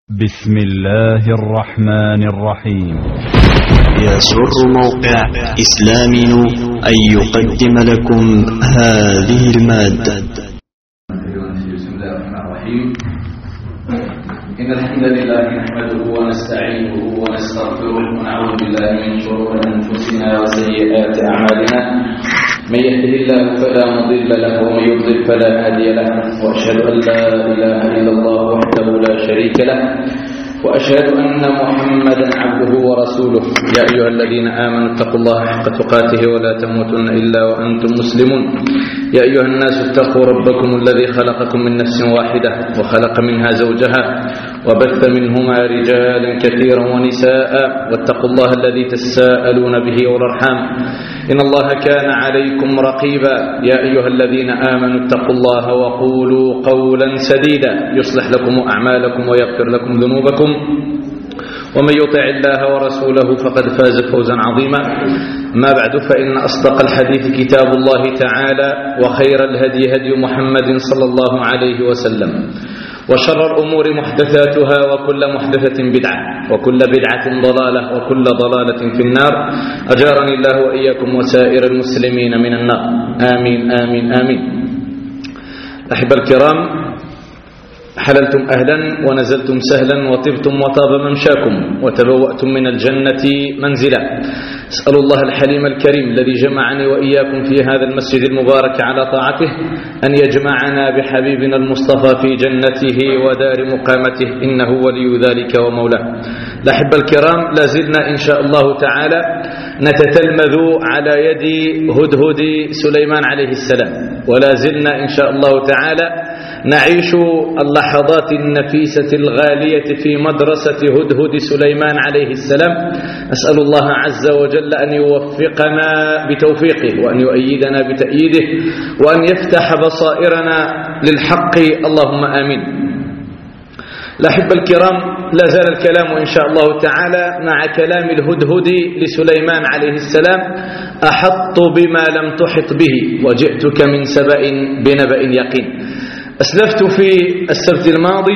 بسم الله الرحمن الرحيم. يسر موقع إسلامي أن يقدم لكم هذه المادة. بسم الله الرحمن الرحيم. إن الحمد لله نحمده ونستعينه ونستغفره ونعوذ بالله من شرور أنفسنا وسيئات أعمالنا. من يهده الله فلا مضل له ومن يضلل فلا هادي له، وأشهد أن لا إله إلا الله وحده لا شريك له، وأشهد أن محمدا عبده ورسوله. يا أيها الذين آمنوا اتقوا الله حق تقاته ولا تموتن إلا وأنتم مسلمون. يا أيها الناس اتقوا ربكم الذي خلقكم من نفس واحدة وخلق منها زوجها وبث منهما رجالا كثيرا ونساء، واتقوا الله الذي تساءلون به والأرحام إن الله كان عليكم رقيبا. يا أيها الذين آمنوا اتقوا الله وقولوا قولا سديدا يصلح لكم أعمالكم ويغفر لكم ذنوبكم، ومن يطع الله ورسوله فقد فاز فوزا عظيما. ما بعد، فإن أصدق الحديث كتاب الله تعالى، وخير الهدي هدي محمد صلى الله عليه وسلم، وشر الأمور محدثاتها، وكل محدثة بدعة، وكل بدعة ضلالة، وكل ضلالة في النار. أجارني الله وإياكم وسائر المسلمين من النار، آمين آمين آمين. أحبة الكرام، حللتم أهلا ونزلتم سهلا وطبتم وطاب ممشاكم وتبوأتم من الجنة منزلا. أسأل الله الحليم الكريم الذي جمعني وإياكم في هذا المسجد المبارك على طاعته أن يجمعنا بحبيبنا المصطفى في جنته ودار مقامته، إنه ولي ذلك ومولاه. الأحبة الكرام، لازلنا إن شاء الله تعالى نتتلمذ على يد هدهد سليمان عليه السلام، ولازلنا إن شاء الله تعالى نعيش اللحظات النفيسة الغالية في مدرسة هدهد سليمان عليه السلام. أسأل الله عز وجل أن يوفقنا بتوفيقه، وأن يؤيدنا بتأييده، وأن يفتح بصائرنا للحق، اللهم آمين. الأحبة الكرام، لا زال الكلام إن شاء الله تعالى مع كلام الهدهد لسليمان عليه السلام: أحط بما لم تحط به وجئتك من سبأ بنبأ يقين. أسلفت في السبت الماضي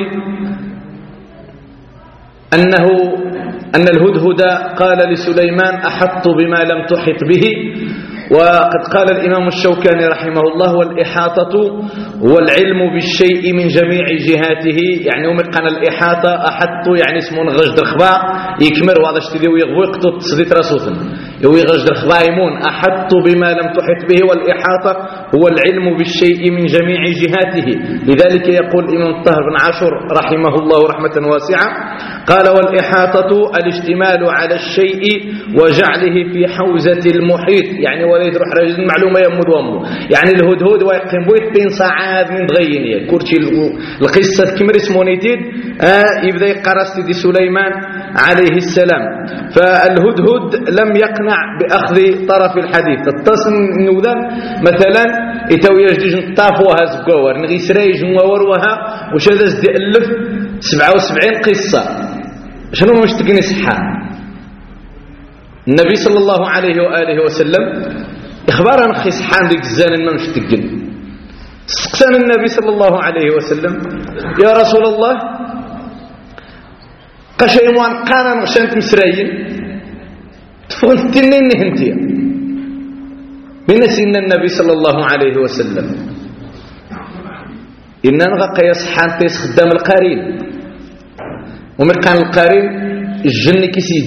أن الهدهد قال لسليمان: أحط بما لم تحط به. وقد قال الإمام الشوكاني رحمه الله: والإحاطة هو العلم بالشيء من جميع جهاته. يعني ومقنا الإحاطة أحط يعني اسمه غجد الخباء يكمر وهذا اشتدي ويغبو يقطط تصديت راسوثن يوي غجد الخباء يمون. أحط بما لم تحط به، والإحاطة هو العلم بالشيء من جميع جهاته. لذلك يقول الإمام الطاهر بن عاشور رحمه الله رحمة واسعة، قال: والإحاطة الاشتمال على الشيء وجعله في حوزة المحيط. يعني ولا يروح رجل المعلومة يمد وامه. يعني الهدهد ويقيم بيت بين صعاد من ضينية كورتي القصة كمر اسمونيتيد يبدأ يقرأ سيدي سليمان عليه السلام. فالهدهد لم يقنع بأخذ طرف الحديث. التصن نوذا مثلا يتو يجدج نطافوها زقوار نغي سرايج ووروها وش هذا ألف 77 قصة. شنو مش تقني صحة؟ النبي صلى الله عليه وآله وسلم إخبارا خي صحان ديك الزانن ما مش تقن. سقسان النبي صلى الله عليه وسلم: يا رسول الله، قشي موان قانا مشانت مسرايين تفغن تنين هنتيا بنسينا النبي صلى الله عليه وسلم إننا نغاق يصحان تيس خدام القارين. ومقان القارين الجن كيسي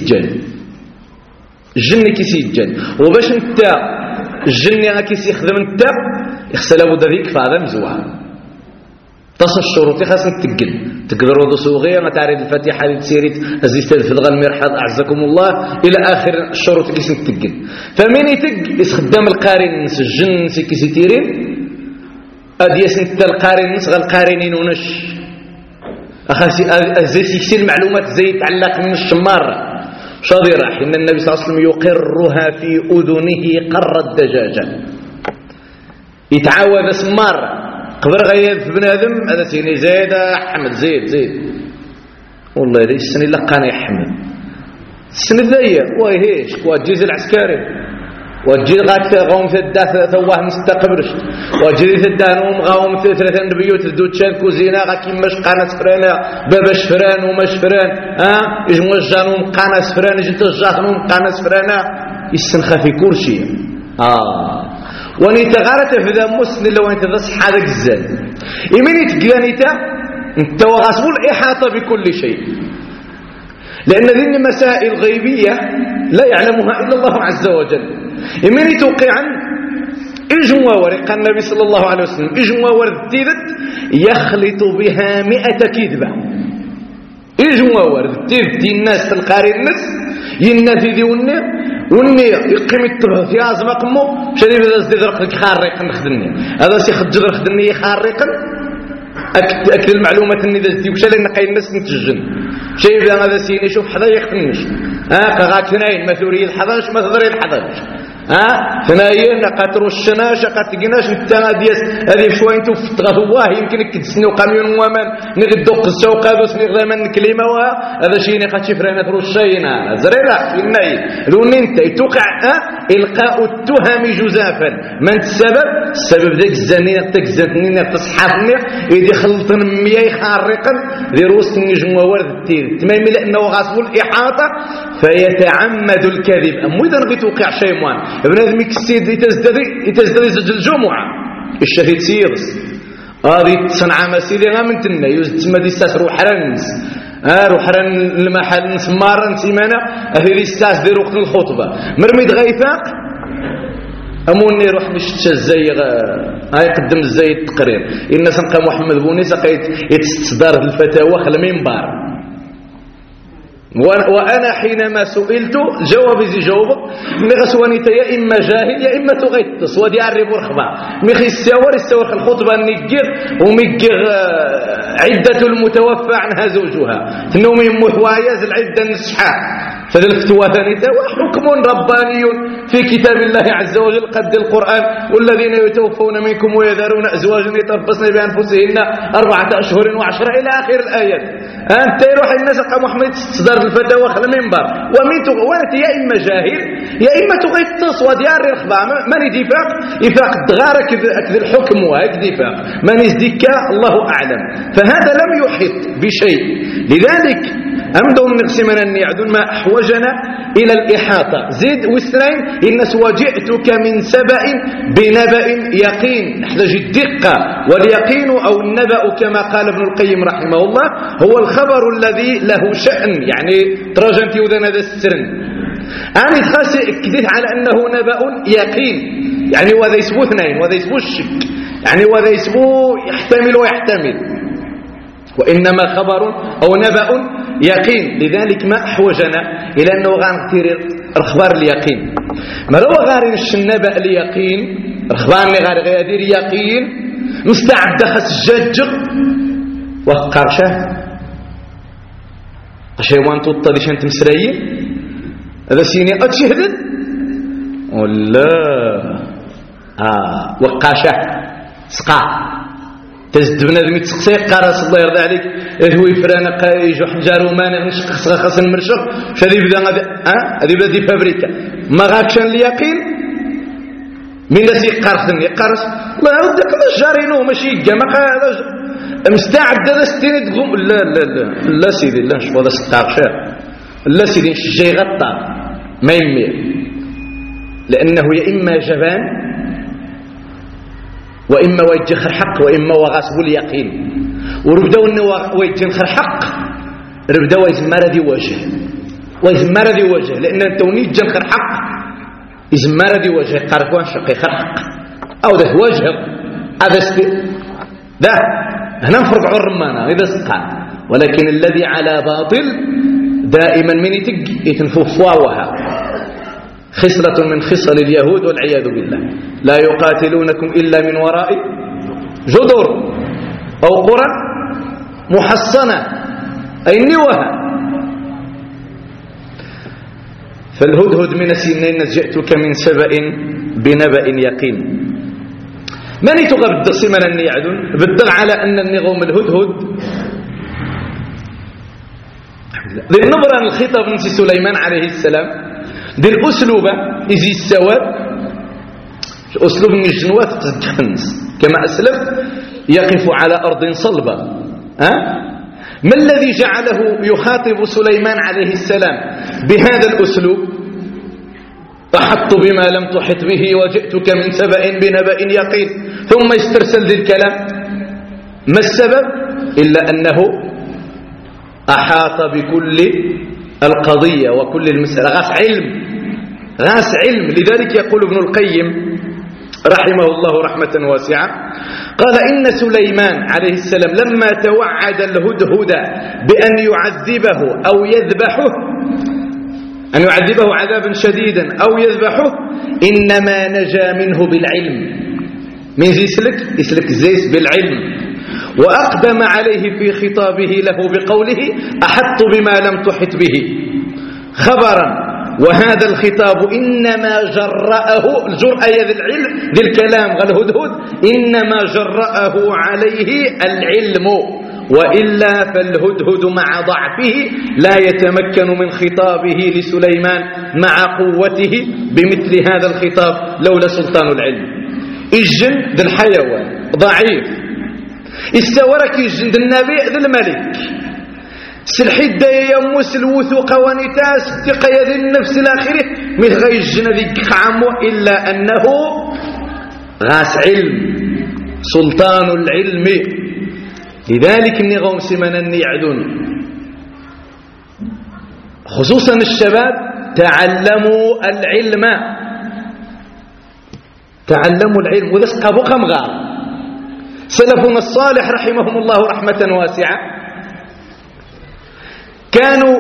الجن وباش انت الجن كيسي يخدم انت يخسل ابو ذيك فهذا مزوعه تصل الشروط خاصك تقدر وضو صوغيه ما تعرف الفاتحه لتسيريت ازيست في الغل مرحض اعزكم الله الى اخر الشروط كيسي تقل. فمين يخدم القارين الجن كيسي تيرين اديس انت القارين نسغ القارنين ونش أخاسي أزيسي كثير معلومات زي يتعلق من الشمار شاضرة. إن النبي صلى الله عليه وسلم يقرها في أذنه قر الدجاجة. يتعاوذ سمار قبر غيث بن آدم هذا سيني زيد أحمد زيد والله ليش السنة لقانا يا أحمد السنة ذي وهيش كواد جيز العسكري وجد غات غوم ثداث ثواه مستقبرش وجد ثدانهم غوم ثلاثة بيوت ذو تشان كوزينا غاكي مش قناة فرانة باباش فران ومش فران يجمو الجانهم قناة فران جنت الجانهم قناة فرانة يسنخ في كل شيء ونيتا غارت في ذا مسلم لو انت ذا صحة ذاك الزاد يمين يتقلانيتا انت وغاسبو الإحاطة بكل شيء لأن ذي مسائل غيبية لا يعلمها إلا الله عز وجل يمين توقع عن إجموا ورق النبي صلى الله عليه وسلم إجموا ورديدت يخلط بها 100 كذبة إجموا ورديدت الناس تلقاري الناس ينفي ذي وني يقيم التبه في عزم قمو شريف هذا سديد رقك خارقا نخدني هذا سيخجر خدني خارقا أكد المعلومات اني ذا سديد وشالي نقاي الناس نتجن شايف هذا سيني شوف حدا يخدنيش كغاك ثناين ما ثوري الحضاش ما ثضري الحضاش ثناين قاترو الشناش قاتقناش نتانا دياس هذه بشوي انتو فتغثواه يمكنك تسنو قاميون ومان نغدوق السوق هذا سني غلامان كلمة هذا شيني قاتشي فرينا ترو الشينا زريرا الناي لون انت يتوقع إلقاء التهم جزافا من السبب ذاك الزنين تكزنين تصحفني يدي خلطن مياه خارقا ذي روس النجم وورد التير تمامي لأنه غاصب الإحاطة فيتعمد الكذب أمو إذا نغي توقع شيء موان ابن هذا ميكسيد يتزدري زج الجمعة الشهيد سيرس هذه تصنع مسيدي غامن تنا يزد دي ستاس روح رنس روح رن المحل نسمار نسيمانا هذه دي ستاس دي وقت الخطبة مرميد غيثاق أموني روح مش زي يقدم زي التقرير إن سنقى محمد بوني سقيت يتصدر الفتاوى خل منبر وأنا حينما سئلت جوابي زي جوابك مغسوانيتا يا إما جاهل يا إما تغيطس ودي عرب ورخبا مخي الساور الخطبة نقر ومقر عدة المتوفى عنها زوجها تنومي محوايز العدة النسحة فالفتوى ثانية وحكم رباني في كتاب الله عز وجل قد القرآن والذين يتوفون منكم ويذرون أزواجا يتربصن بأنفسهن 4 أشهر و10 إلى آخر الآيات أنت يروح الناس قام محمد تصدر الفتاوى خل منبر وانت يا إما جاهل يا إما تغيطس وديار الخبا من يفاق الدغارة كذا الحكم وهيك دفاق من يزدك الله أعلم فهذا لم يحيط بشيء لذلك أمدهم نقسمنا النعدون ما أحوجنا إلى الإحاطة زيد واثنين إن وجئتك من سبأ بنبأ يقين نحتاج الدقة واليقين أو النبأ كما قال ابن القيم رحمه الله هو الخبر الذي له شأن يعني تراجمت يوذن هذا السرن أنا خاصة كديت على أنه نبأ يقين يعني وهذا يسبو اثنين وهذا يسبو الشك يعني وهذا يسبو يحتمل ويحتمل وإنما خبر أو نبأ يقين لذلك ما أحوجنا إلى أنه غانكتير الأخبار اليقين ما لو غارين النبأ اليقين الأخبار اللي غير يقين مستعد خس الججر وقرشه أشيوان تطلش أنت مسريين هذا سيني أتشهد ولا وقاشه سقا تزد بنادم يتسقسي قارس الله يرضى عليك هو يفرانا يجو حجار ومانع نشق خاص المرشق شادي بدا هذه بدا فابريكا ما غاكشن اليقين من الناس يقرصني يقرص الله يرضى كذا جارينو ماشي جمع هذا مستعد هذا ستين تقوم لا سيدي لا شوف هذا ستارشا لا سيدي شي غطى ما يمي لانه يا اما جبان وإما ويجخر حق وإما وغاسب اليقين وربداو أنه ويجخر حق ربداو يزمار ذي وجه لأن التوني جخر حق يزمار ذي وجه قاركوان شقي خر حق أو ذا وجه هذا ذا هنا نفرق عرمانا إذا سقع ولكن الذي على باطل دائما من يتنففواها خصلة من خصل اليهود والعياذ بالله لا يقاتلونكم إلا من وراء جدر أو قرى محصنة أي نوها فالهدهد من سنين جئتك من سبأ بنبأ يقين من تغبد صمنا النيعدون بالدل على أن النغوم الهدهد للنبرة الخطاب من سليمان عليه السلام دي الأسلوبة إذي السواد أسلوب من الجنوات تتخنس كما أسلف يقف على أرض صلبة. ما الذي جعله يخاطب سليمان عليه السلام بهذا الأسلوب؟ أحط بما لم تحط به وجئتك من سبأ بنبأ يقين، ثم يسترسل ذي الكلام. ما السبب؟ إلا أنه أحاط بكل القضية وكل المسألة، غاس علم. لذلك يقول ابن القيم رحمه الله رحمة واسعة، قال إن سليمان عليه السلام لما توعد الهدهد بأن يعذبه أو يذبحه، أن يعذبه عذابا شديدا أو يذبحه، إنما نجا منه بالعلم. من يسلك زيس بالعلم. وأقدم عليه في خطابه له بقوله أحط بما لم تحط به خبرا. وهذا الخطاب إنما جرأه الجرأة ذي العلم ذي الكلام الهدهد، إنما جرأه عليه العلم، وإلا فالهدهد مع ضعفه لا يتمكن من خطابه لسليمان مع قوته بمثل هذا الخطاب لولا سلطان العلم. الجن ذي الحيوان ضعيف، استورك الجن ذي النبي ذي الملك، سلحيد يموس الوثوق ونتاس تقيا ذي النفس الآخرة مثل غير الجن ذي عمو، إلا أنه غاس علم، سلطان العلم. لذلك نغوم سمنا يعدون خصوصا الشباب، تعلموا العلم، تعلموا العلم. وذا سقابوا قمغار سلفنا الصالح رحمهم الله رحمة واسعة كانوا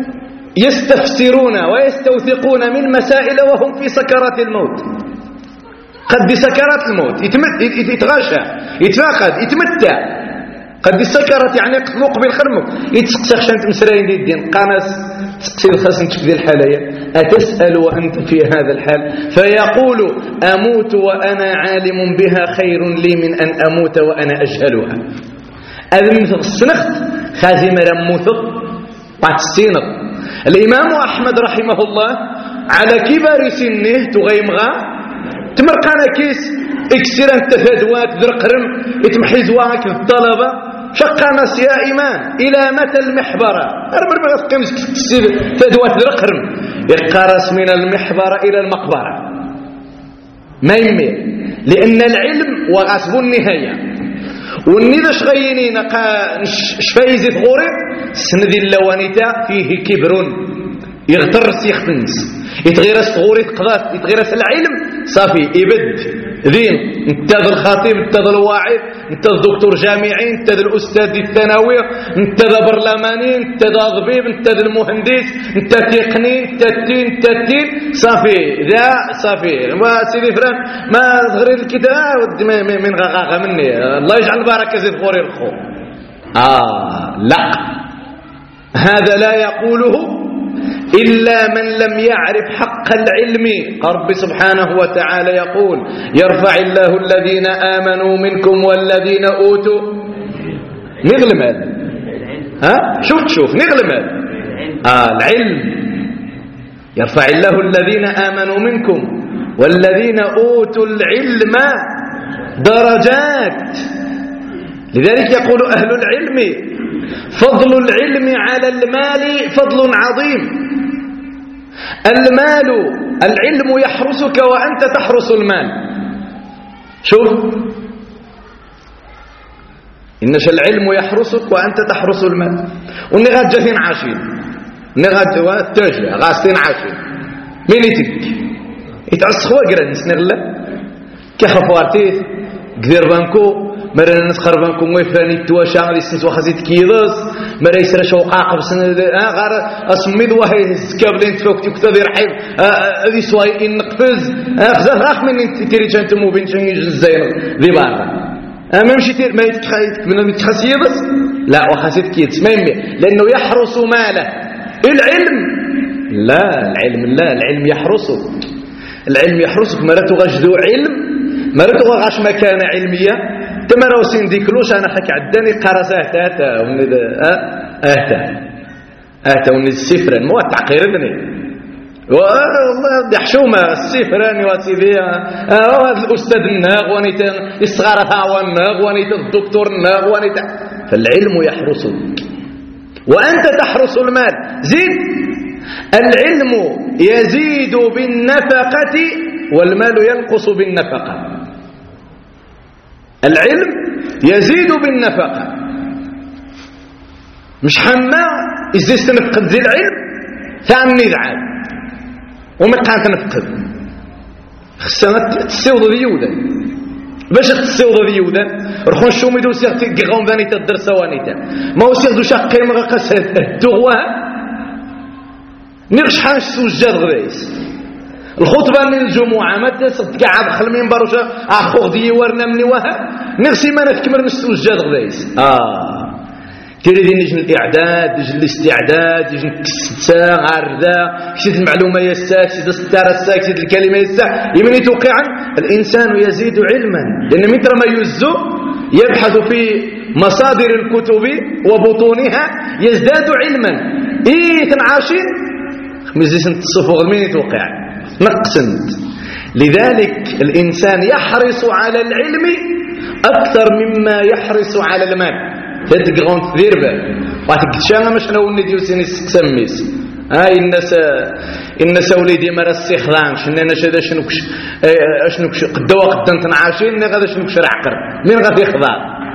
يستفسرون ويستوثقون من مسائل وهم في سكرات الموت. قد سكرات الموت يتغاشى يتفاقد يتمتع، قد السكرات يعني يقلق بالخرمك يتسقسخ شانت مسراين دي الدين قانس تسقسي الخاص نشك ذي الحالية أتسأل وأنت في هذا الحال؟ فيقول أموت وأنا عالم بها خير لي من أن أموت وأنا أجهلها. أذن السنخت خازم رموثق بعد السينط. الإمام أحمد رحمه الله على كبر سنه تغيمغا تمرقانا كيس اكسر انت ثدوات ذرقرم يتمحيز واك الطلبة شقانس يا إمام إلى متى المحبرة أربر بغا قيمس ثدوات ذرقرم يقارس من المحبرة إلى المقبرة ما يمير، لأن العلم وغاسب النهاية. والنذا شغينين شفايزي غوري سندي اللوانيتا فيه كبر يغتر سيختنس يتغيرس غوري قضات يتغيرس العلم صافي يبد ذين انت ذا الخطيب انت ذا الواعظ انت ذا الدكتور جامعي انت ذا الأستاذ الثانوي انت ذا برلماني انت ذا ضبيب انت ذا المهندس انت تقني انت التين صافي ذا صافي ما سيدي فران ما صغري الكتاب من غاغا مني الله يجعل بركة زيد غوري الخو. لا هذا لا يقوله إلا من لم يعرف حق العلم. رب سبحانه وتعالى يقول يرفع الله الذين آمنوا منكم والذين أوتوا نغلمال شوف نغلمال العلم. يرفع الله الذين آمنوا منكم والذين أوتوا العلم درجات. لذلك يقول أهل العلم فضل العلم على المال فضل عظيم. العلم يحرسك وأنت تحرس المال. شوف إنش العلم يحرسك وأنت تحرس المال. ونغاد جاثين عاشين نغاد واتجه غاستين عاشين مين يتك يتعسخوا قرن سنغلا كخفوارتي قدير بانكو مرة نسخر بانكم ويفاني التواشا غادي يستنسوا خاصيت كيضاس مرة يسرى شوقاق بسنة غار أسميد وهي سكابلين تفوكتي كتابي رحيب هذه سواي إن نقفز أخذ راح من تيري جانت موبين شنجي الزين ذي بارا ما يمشي تير ما يتخيط من المتخسي بس لا وخاصيت كيضاس ما يمي لأنه يحرس ماله. العلم العلم يحرسك. العلم يحرسك مرة تغجدو علم مرة تغاش مكانة علمية تمرا وسين ديكلوش انا حكي عداني قرص اهتا وني السفر مو تعقيرني والله حشومة السفراني وسيدي هذا الأستاذ الناغ ونيت الصغار وناغ ونيت الدكتور الناغ ونيت. فالعلم يحرسك وأنت تحرس المال. زيد العلم يزيد بالنفقة والمال ينقص بالنفقة. العلم يزيد بالنفقة مش حما إزاي تنفقد ذي العلم ثاني ذعاب وما كانت تنفقد خصنا تسيوض ذيودا باش تسيوض ذيودا رخون شو ميدو سيغ تيغون بانيتا الدرسة وانيتا ما هو سيغ دو شاقين مغاقاس الدغوة نغش حانش سوجاد غدايس الخطبة من الجمعة ما تصد قاعد خل منبر وش اخو ديوارنا مني وها نغسي ما نتكمل نسوجاد غدايس تريد نجن الإعداد نجن الاستعداد نجن كستا عردا كسيت المعلومة يسا كسيت الستارة يسا كسيت الكلمة يسا يمني توقعا الإنسان يزيد علما لأن مثل ما يزو يبحث في مصادر الكتب وبطونها يزداد علما تنعاشين مزيسن تصفوغ المين توقع نقسنت. لذلك الإنسان يحرص على العلم أكثر مما يحرص على المال. تتقرون تدير به وتكتشانا مش لو نديو سيني سميس الناس وليدي مرا استخدامش اننا شدا شنوكش قدوا قدنت نعاشين غادا شنوكش رعقر مين غادي يخضع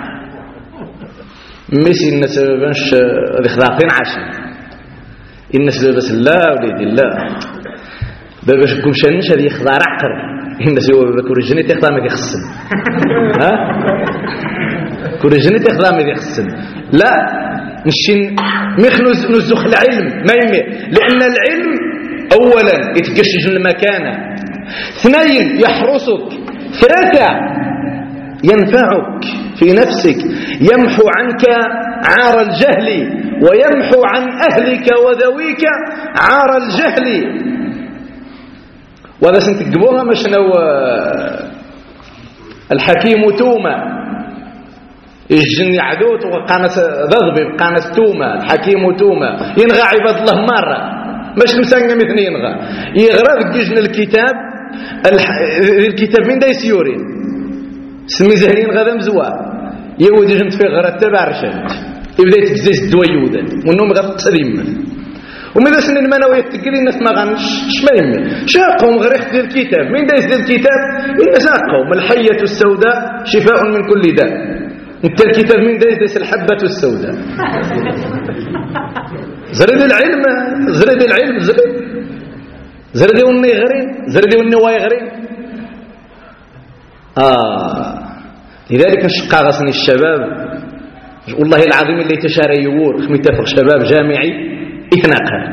ميسي الناس باش غادي يخضعين عاشين الناس بس لا وليدي لا باش كون شانش غادي يخضع رعقر الناس هو بكورجني تخضع ما يخصن ها كل جنة إخدام ذي خصن لا نشين مخنوز نزخ العلم ما يمي لأن العلم أولا يتقشج المكانة اثنين يحرسك ثلاثة ينفعك في نفسك يمحو عنك عار الجهل ويمحو عن أهلك وذويك عار الجهل. وهذا سنتقبوها مشنو الحكيم توما الجن يعدوت وقانس ذغبي قانس توما الحكيم توما ينغى عباد الله مرة باش نسنى مثل ينغى يغرى الجن الكتاب الكتاب من دا يسيورين سمي زهرين غدا مزوا يود جنت في غرة تبع رشاد يبدا يتكزيس الدويودا والنوم غدا تسليم وماذا سن المناوي يتقري الناس ما غنش ما يمي شاقهم غير يخدي الكتاب من دا يسدي الكتاب الناس شاقهم الحية السوداء شفاء من كل داء انت الكتاب من دايس الحبة السوداء زرد العلم زرد وني غرين زرد وني واي غرين لذلك نشقى غصني الشباب والله العظيم اللي تشاري يور متفق شباب جامعي اتناقل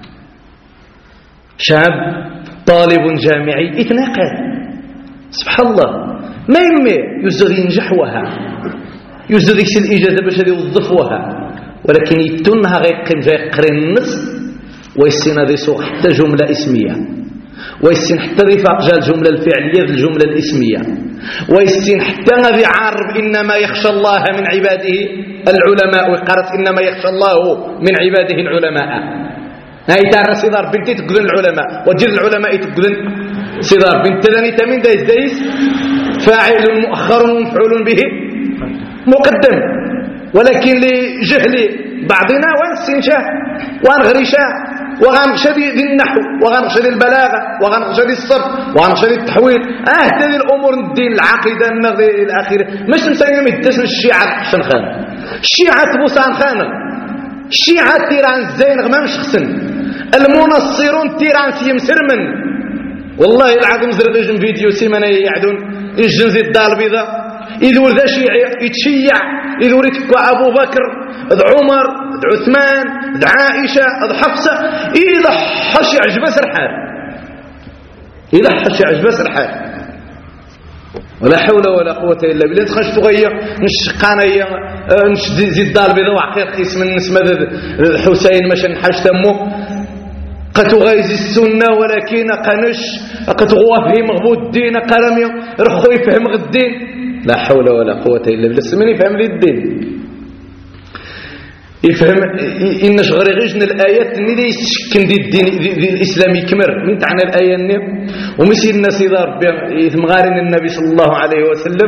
شاب طالب جامعي اتناقل سبحان الله ما يمي يزغ ينجح وها يوجد ديك الإجازة باش يوظفوها ولكن يتنها غيقيم جاي يقرن النص ويسين هذا يسوق حتى جملة اسمية ويسين حتى رفاق جاء الجملة الفعلية الجملة الاسمية ويسين حتى هذا عارب إنما يخشى الله من عباده العلماء وقالت إنما يخشى الله من عباده العلماء هاي تعرف صدار بنتي تقولن العلماء وجل العلماء تقولن صدار بنت ذاني تمين دايس فاعل مؤخر ومفعول به مقدم ولكن لجهل بعضنا وانسنشاه وانغرشاه وغنشدي النحو وغنشدي البلاغة وغنشدي الصرف وغنشدي التحويل هذه الأمور الدين العقيدة الأخيرة مش نسينا مدسن الشيعة شنخان الشيعة بوسان خان الشيعة تيران زين غمام شخصن المنصرون تيران سيم سرمن والله العظيم زردجن فيديو سيمانا يعدون الجنزي الدار البيضاء إذا ورد شيعي يتشيع إذا ورد أبو بكر ذا عمر ذا عثمان ذا عائشة ذا حفصة إذا حش عجبس الحال إذا حش عجبس الحال ولا حول ولا قوة إلا بالله تخش تغير نشقانية نشزي الدار بيضاء وعقير قيس من اسم الحسين مشان حاج تمه قتغيز السنة ولكن قنش قتغوا فيه مغبوط الدين قرمي رخو يفهم الدين لا حول ولا قوة إلا بالله سمين يفهم لي الدين. يفهم إن شغريغيجن الآيات اللي يسكن دي الدين دي الإسلام يكمر من تعنى الآية النيم ومسير النسيدار بمغارن النبي صلى الله عليه وسلم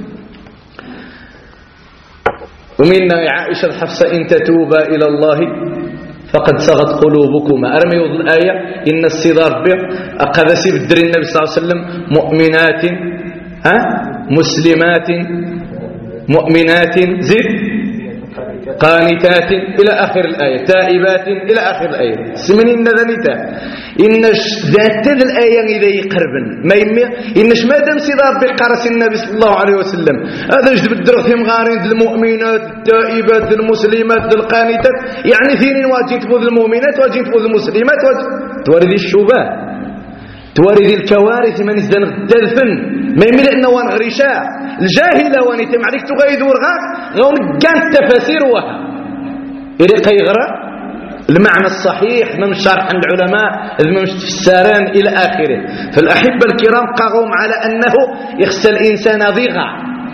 ومن عائشة الحفصة إن تتوبا إلى الله فقد صغت قلوبكما أرمي الآية إن الصدار به أقذسي بدر النبي صلى الله عليه وسلم مؤمنات مسلمات مؤمنات زد قانتات إلى آخر الآية تائبات إلى آخر الآية سمنين ذلك إن ذات الآية إذا يقربن ما يمي إنش ما دام صدار بقرس النبي صلى الله عليه وسلم هذا جد بدرغ في مغارين المؤمنات التائبات المسلمات القانتات يعني ثينين واجين تفوذ المؤمنات واجين تفوذ المسلمات توارد الشبهات توارد الكوارث من ازدان الدلفن ما يمي لأنه وانغرشاء الجاهلة وانيتم عليك تغيد ورغاك غون كانت تفاسير وها إذا يغرى المعنى الصحيح من شرح العلماء من الساران إلى آخره فالأحبة الكرام قاغهم على أنه يخسى الإنسان ضيغا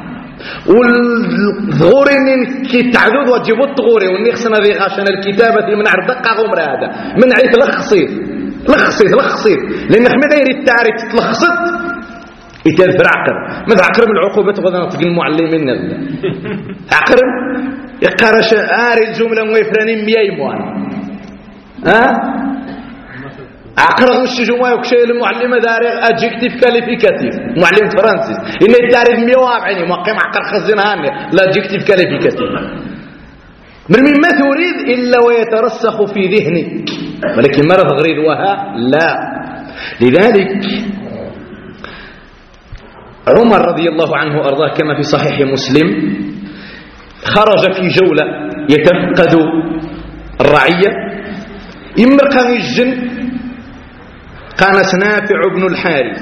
والغورين كي تعدود وتجيبوا الطغوري واللي يخسى ضيغا عشان الكتابة من عرض قاغهم هذا من عيث لخصيت لأن حمد غير التعريف تلخصت يتذبر عقرب ماذا عقرب العقوبة غدا نطق المعلمين عقرب يقرش آري الجملة ويفراني ميايموان عقرب مش جمعة وكشي المعلمة داري adjective qualificative معلم فرنسي إن التعريف ميوابعني موقع عقر خزين هاني لا adjective qualificative من مما تريد إلا ويترسخ في ذهنك ولكن مرض غريد وها لا لذلك عمر رضي الله عنه أرضاه كما في صحيح مسلم خرج في جولة يتفقد الرعية إمرقا الجن كانت نافع بن الحارث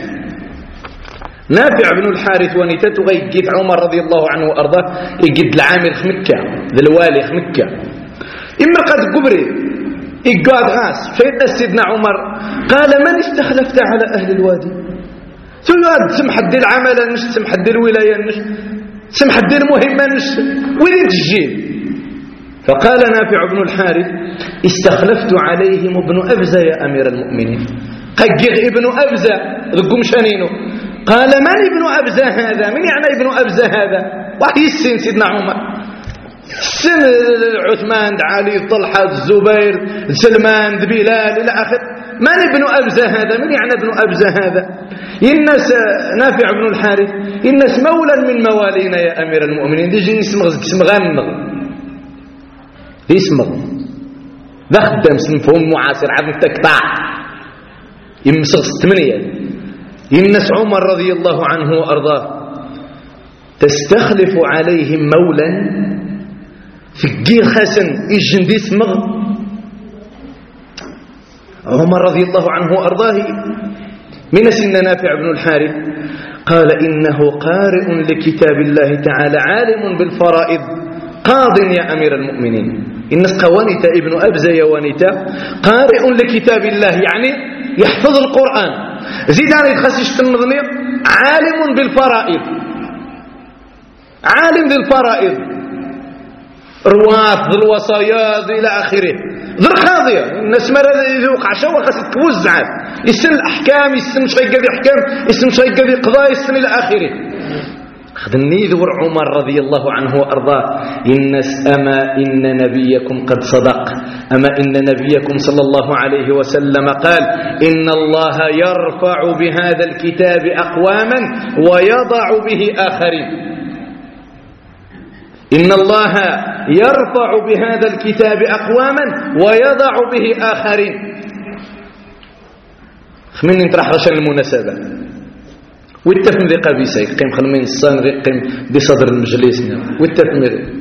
ونتت غيقيت عمر رضي الله عنه وأرضاه يقد العامل في مكة ذا الوالي في مكة إمرقا قبري إقاد غاس فإذا سيدنا عمر قال من استخلفت على أهل الوادي سواد سمح دي العمل نش سمح دي الولاية نش سمح دي المهمة نش وين تجي فقال نافع بن الحارث استخلفت عليهم ابن أبزة يا أمير المؤمنين قجغ ابن أبزة ذقم شنينه قال من ابن أبزة هذا من يعني ابن أبزة هذا واحد يسين سيدنا عمر سن عثمان علي طلحة الزبير سلمان بلال إلى آخر من ابن أبزة هذا من يعني ابن أبزة هذا إنس نافع بن الحارث إنس مولا من موالينا يا أمير المؤمنين دي جين اسم غنغ دي اسمغ ذا خدام سنفهم معاصر عبد التكتاع يمسغ 8 إنس عمر رضي الله عنه وأرضاه تستخلف عليهم مولا في الجيل خاسن إجن دي اسمغ عمر رضي الله عنه وأرضاه من سن نافع بن الحارث قال إنه قارئ لكتاب الله تعالى عالم بالفرائض قاض يا أمير المؤمنين إن قوانيتا ابن أبزة يا وانيتا قارئ لكتاب الله يعني يحفظ القرآن زيد على يتخسش النظمير عالم بالفرائض عالم بالفرائض رواة ذو الوصايا إلى آخره ذو الخاضية الناس مرة يذوق عشوة خاصة توزعت يسن الأحكام يسن شيء قذي أحكام يسن شيء قذي قضاء يسن إلى آخره أخذني ذور عمر رضي الله عنه وأرضاه أما إن نبيكم قد صدق أما إن نبيكم صلى الله عليه وسلم قال إن الله يرفع بهذا الكتاب أقواما ويضع به آخرين إن الله يرفع بهذا الكتاب أقواما ويضع به آخرين خمين انترح رشان المناسبة والتفم ذي قبيسة يقيم خلمين الصان يقيم بصدر المجلس والتفم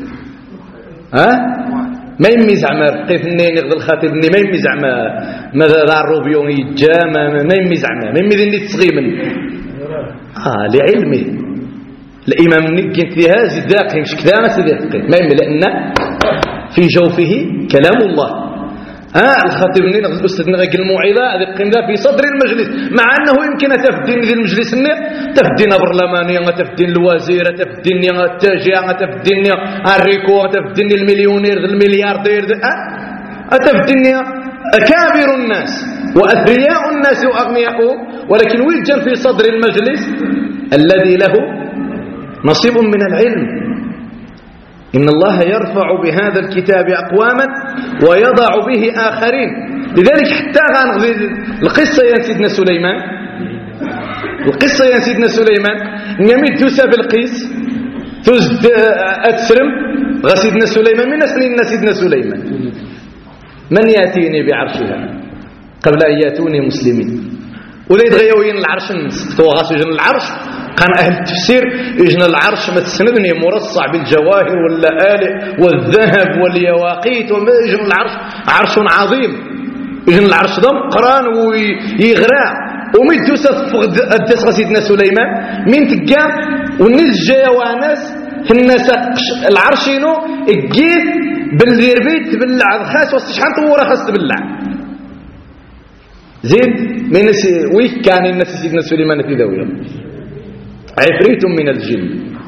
ما يمي زعما قيف النين يغض الخاتب ما يمي زعما ماذا ذا الروبيون يجامع ما يمي زعما ما يمي ذي اللي تصغيمن لعلمه الإمام نجن في هذا الذاقي مش كذا ما يمي لأن في جوفه كلام الله الخطيب الأستاذ نغيق الموعظة ذي في صدر المجلس، مع أنه يمكن تفدين ذي المجلس تفدين برلمانية، تفدين الوزير، تفدين التاجية، تفدين الريكو، تفدين المليونير الملياردير، تفدين أكابر الناس وأثرياء الناس وأغنياء، ولكن ويجن في صدر المجلس الذي له نصيب من العلم. إن الله يرفع بهذا الكتاب أقواما ويضع به آخرين. لذلك حتى غنغذي القصة يا سيدنا سليمان، القصة يا سيدنا سليمان نميت دوسا بالقيس تزد أتسرم غسيدنا سليمان من أسنين سيدنا سليمان من يأتيني بعرشها قبل أن يأتوني مسلمين. وليد غيوين العرش النسخ توغاس يجن العرش كان أهل التفسير يجن العرش ما تسندني مرصع بالجواهر واللآلئ والذهب واليواقيت وما يجن العرش عرش عظيم، يجن العرش ضم قران ويغرى وميدوسة فقد أدس سيدنا سليمان من تقام والناس جاية وناس الناس العرش ينو الجيث بالذربيت بالعذخاس واستشحان طورة خاصة بالله زين من ويك كان الناس سيدنا سليمان في ذويه عفريت من الجن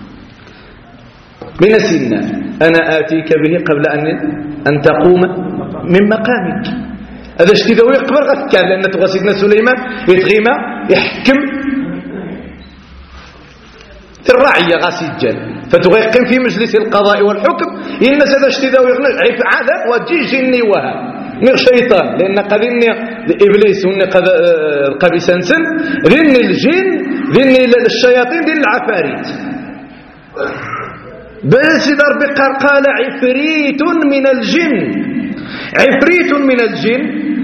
من سيدنا أنا آتيك به قبل أن تقوم من مقامك. هذا اشتي ذويه قبل غتكان لأن تبغى سيدنا سليمان يتغيما يحكم الرعية غاسيجان فتغيقم في مجلس القضاء والحكم الناس هذا اشتي ذويه عذاب وجي جني وها نير شيطان لأن قذني إبليس قبي سنسن ذن الجن ذن الشياطين ذن العفاريت بس إذا ربي قال عفريت من الجن، عفريت من الجن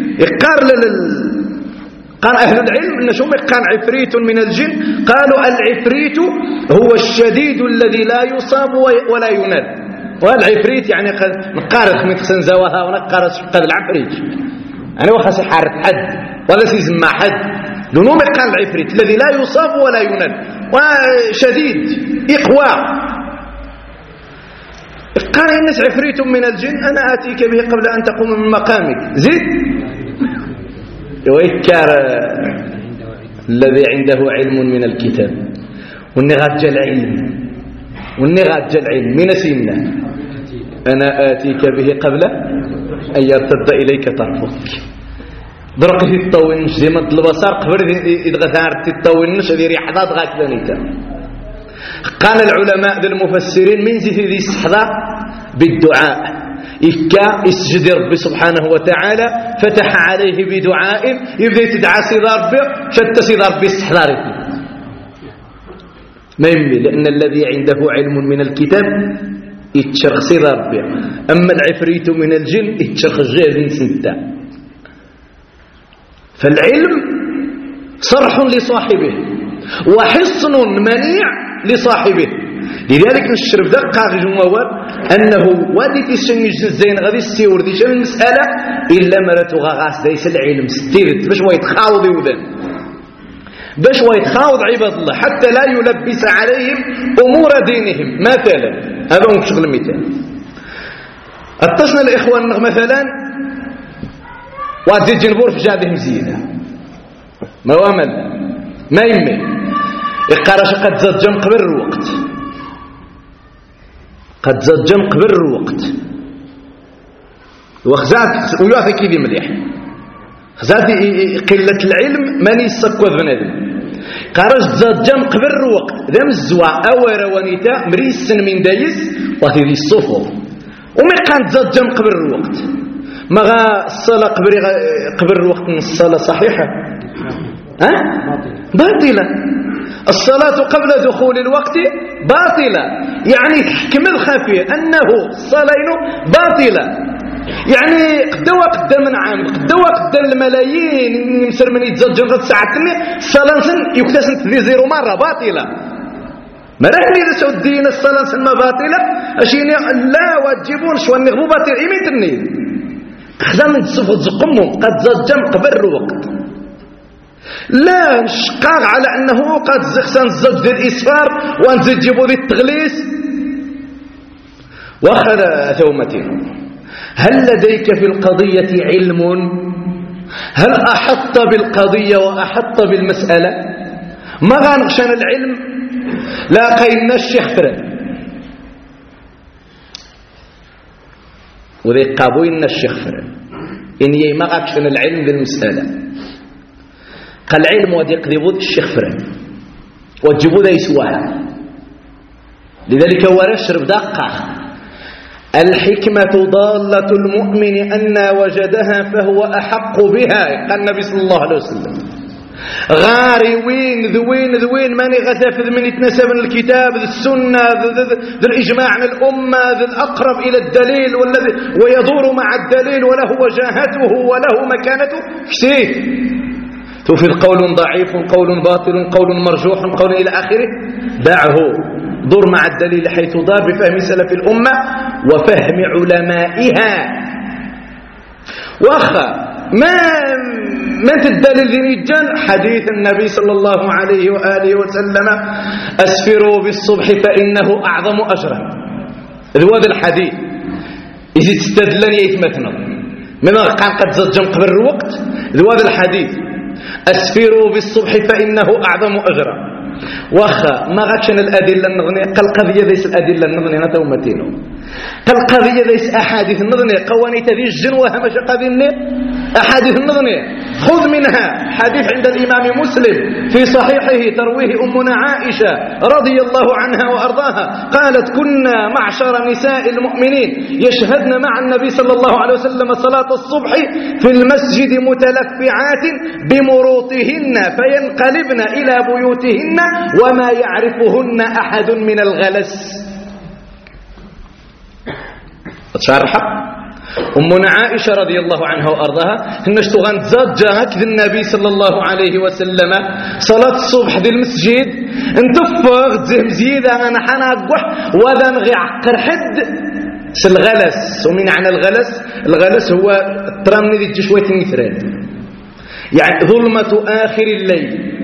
قال أهل العلم إن شو قال عفريت من الجن قالوا العفريت هو الشديد الذي لا يصاب ولا ينال. والعفريت يعني نقارث من سنزوها ونقارث قد العفريت يعني وخاص حارة حد ولا سيزمع حد لأنه قال العفريت الذي لا يصاب ولا ينال وشديد إقواء. قال الناس عفريت من الجن أنا آتيك به قبل أن تقوم من مقامك. زيد ويكار الذي عنده علم من الكتاب والنغاج العلم والنغاج العلم من سنة أنا آتيك به قبل أن يرتد إليك طرفك درقه الطوينش زي ما البصر قبل إذا ثارت الطوينش هذه ريحضات غاكلانيتا. قال العلماء المفسرين من زي ذي السحضة بالدعاء إكا اسجد ربي سبحانه وتعالى فتح عليه بدعاء يبدأ تدعى سيد ربي شتى سيد ربي السحضة ما يملي لأن الذي عنده علم من الكتاب يتشرخ سيد ربي، أما العفريت من الجن يتشرخ الجاذين سنتا. فالعلم صرح لصاحبه وحصن منيع لصاحبه. لذلك نشرب دقة جموات أنه وادي تسنج الزين غادي السيور دي شان المسألة إلا مرة غاغاس دايس العلم ستيرت باش ويتخاوض يودن باش ويتخاوض عباد الله حتى لا يلبس عليهم أمور دينهم. مثلا هذا هو شغل مثال اتصل الإخوان مثلا وادي جنبور في جادهم زيادة ما وامل ما يمي يقارش قد زجم قبل الوقت قد زجم قبل الوقت وخزات ويعطي كيدي مليح خزات قلة العلم ماني يسكوذ بنادم قارش زجم قبل الوقت ذم الزوا أور ونيتا مريسن من دايس وهذه الصفر ومي كانت زجم قبل الوقت ما الصلاة قبل الوقت من الصلاة صحيحة ها باطلة. الصلاة قبل دخول الوقت باطلة يعني تحكم الخفية أنه الصلاة باطلة يعني قدوا قدام من عام قدوا قدام الملايين نمسر من يتزجن غد ساعتني الصلاة يكتسن في زيرو مرة باطلة. ما رحني إذا سعودين الصلاة ما باطلة أشيني لا واجبون شو النغبو باطل إيمين تنين خدام تصفوا تزقمهم قد زجم قبل الوقت لا نشقاق على أنه قد زخسن الزج ذي الإسفار وأنزل جيبوا ذي التغليس وأخذ ثومتين هل لديك في القضية علم؟ هل أحط بالقضية وأحط بالمسألة؟ ما غنغشان العلم لا قيلنا الشيخ فرد وذي قابوين الشيخ فرد إني ما غنغشان العلم بالمسألة قال العلم ودي يقذبوا الشيخ فرد وتجيبوا ذا يسواها لذلك هو رشرب دقة الحكمة ضالة المؤمن أن وجدها فهو أحق بها قال النبي صلى الله عليه وسلم غاري وين ذوين ماني غتافذ من يتنسب من الكتاب ذي السنة ذي الإجماع عن الأمة ذي الأقرب إلى الدليل والذي ويدور مع الدليل وله وجاهته وله مكانته كثير توفي قول ضعيف قول باطل قول مرجوح قول إلى آخره دعه دور مع الدليل حيث دار بفهم سلف الأمة وفهم علمائها وأخا ما الدليل ذي حديث النبي صلى الله عليه وآله وسلم أسفروا بالصبح فإنه أعظم أجرا هذا الحديث إذا تستدلن يتمثنا مما كان قد زجم قبل الوقت هذا الحديث أسفروا بالصبح فإنه أعظم أجرا واخا ما غاتشن الأدلة النظنية قال القضية ليس الأدلة النظنية نتومتينه قال القضية ليس أحاديث النظنية قوانيت ذي الجنوة همش قضية أحاديث النظنية خذ منها حديث عند الإمام مسلم في صحيحه ترويه أمنا عائشة رضي الله عنها وأرضاها قالت كنا معشر نساء المؤمنين يشهدن مع النبي صلى الله عليه وسلم صلاة الصبح في المسجد متلفعات بمروطهن فينقلبن إلى بيوتهن وما يعرفهن أحد من الغلس تشارحها أمنا عائشة رضي الله عنها وأرضاها هنش تغان زجاك ذي النبي صلى الله عليه وسلم صلاة الصبح ذي المسجد انتفق زهم زيادة أنا حنقح وذا نغي عقر حد الغلس ومن عن الغلس هو الترامني ذي جشوية المثرات يعني ظلمة آخر الليل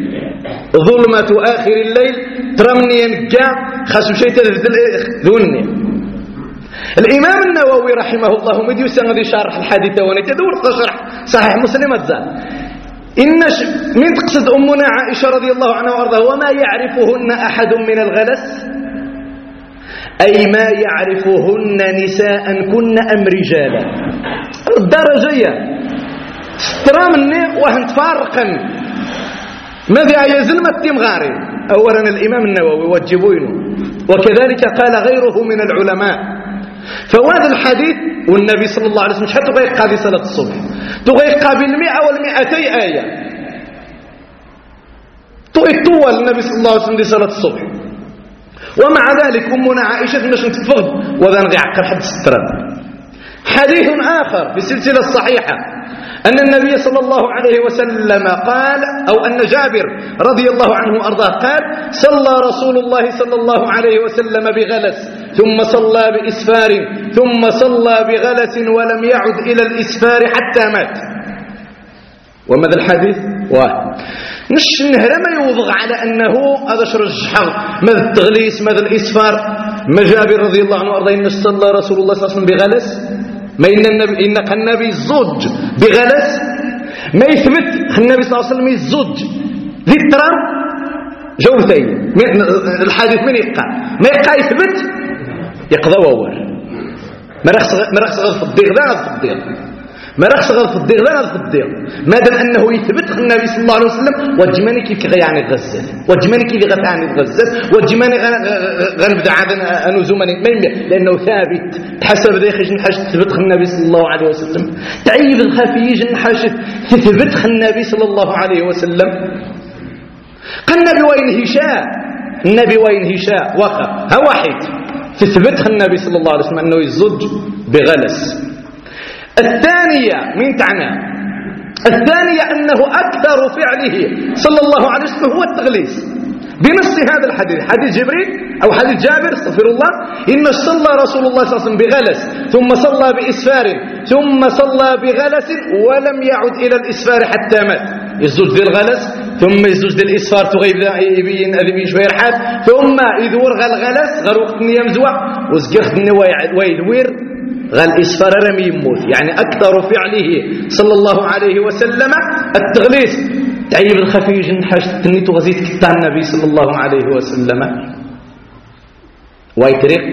ترامني ينقع خاسو شيء ذوني الإمام النووي رحمه الله مديو سنغذي شارح الحديث ونتدور شرح صحيح مسلم الزال من تقصد أمنا عائشة رضي الله عنها وأرضاها وما يعرفهن أحد من الغلس أي ما يعرفهن نساء كن أم رجالا الدرجية سترامني وهن تفارقا ماذا يزلم التمغاري أولا الإمام النووي وجبوينه وكذلك قال غيره من العلماء فهذا الحديث والنبي صلى الله عليه وسلم مش حتى تغيق هذه صلاة الصبح تغيق بال100 وال200 آية طول النبي صلى الله عليه وسلم صلاة الصبح ومع ذلك أمنا عائشة مش نتفض وذا نغيق حد ستران حديث آخر في السلسلة الصحيحة أن النبي صلى الله عليه وسلم قال أو أن جابر رضي الله عنه أرضاه قال صلى رسول الله صلى الله عليه وسلم بغلس ثم صلى بإسفار ثم صلى بغلس ولم يعد إلى الإسفار حتى مات وماذا الحديث؟ نش النهر ما يوضغ على أنه هذا شرجحه ماذا التغليس ماذا الإسفار ما جابر رضي الله عنه أرضاه إن صلى رسول الله صلى الله عليه وسلم بغلس ما إن النبي الزوج بغلس ما يثبت النبي صلى الله عليه وسلم الزوج ذي الترام جوثين الحديث من يقع ما يقع يثبت يقضى وور ما رخص غير في الضيق لا غير في الضيق ما رخص غير في الضيق لا غير في الضيق ما دام أنه يثبت النبي صلى الله عليه وسلم وجماني كيف غيعني غزال وجماني كيف غتعني غزال وجماني غنبدا عاد أنو زماني لأنه ثابت تحسب ذي خيش نحاش تثبت النبي صلى الله عليه وسلم تعيب الخفيج نحاش تثبت النبي صلى الله عليه وسلم قال النبي وين هشاء وخا ها واحد تثبت النبي صلى الله عليه وسلم أنه يزج بغلس الثانية من تعنى الثانية أنه أكثر فعله صلى الله عليه وسلم هو التغليس بنص هذا الحديث حديث جبريل أو حديث جابر استغفر الله إن صلى رسول الله صلى الله عليه وسلم بغلس ثم صلى بإسفار ثم صلى بغلس ولم يعد إلى الإسفار حتى مات يزوج ذي الغلس ثم يزوج ذي الإسفار تغيب يبين أذبي شوية رحاب ثم يدور الغلس غروق يمزوع وزقخ ويدوير قال إسفار رمي يموت يعني أكثر فعله صلى الله عليه وسلم التغليس تعيب الخفيج نحاش تنيت وغزيت كتا النبي صلى الله عليه وسلم ويترق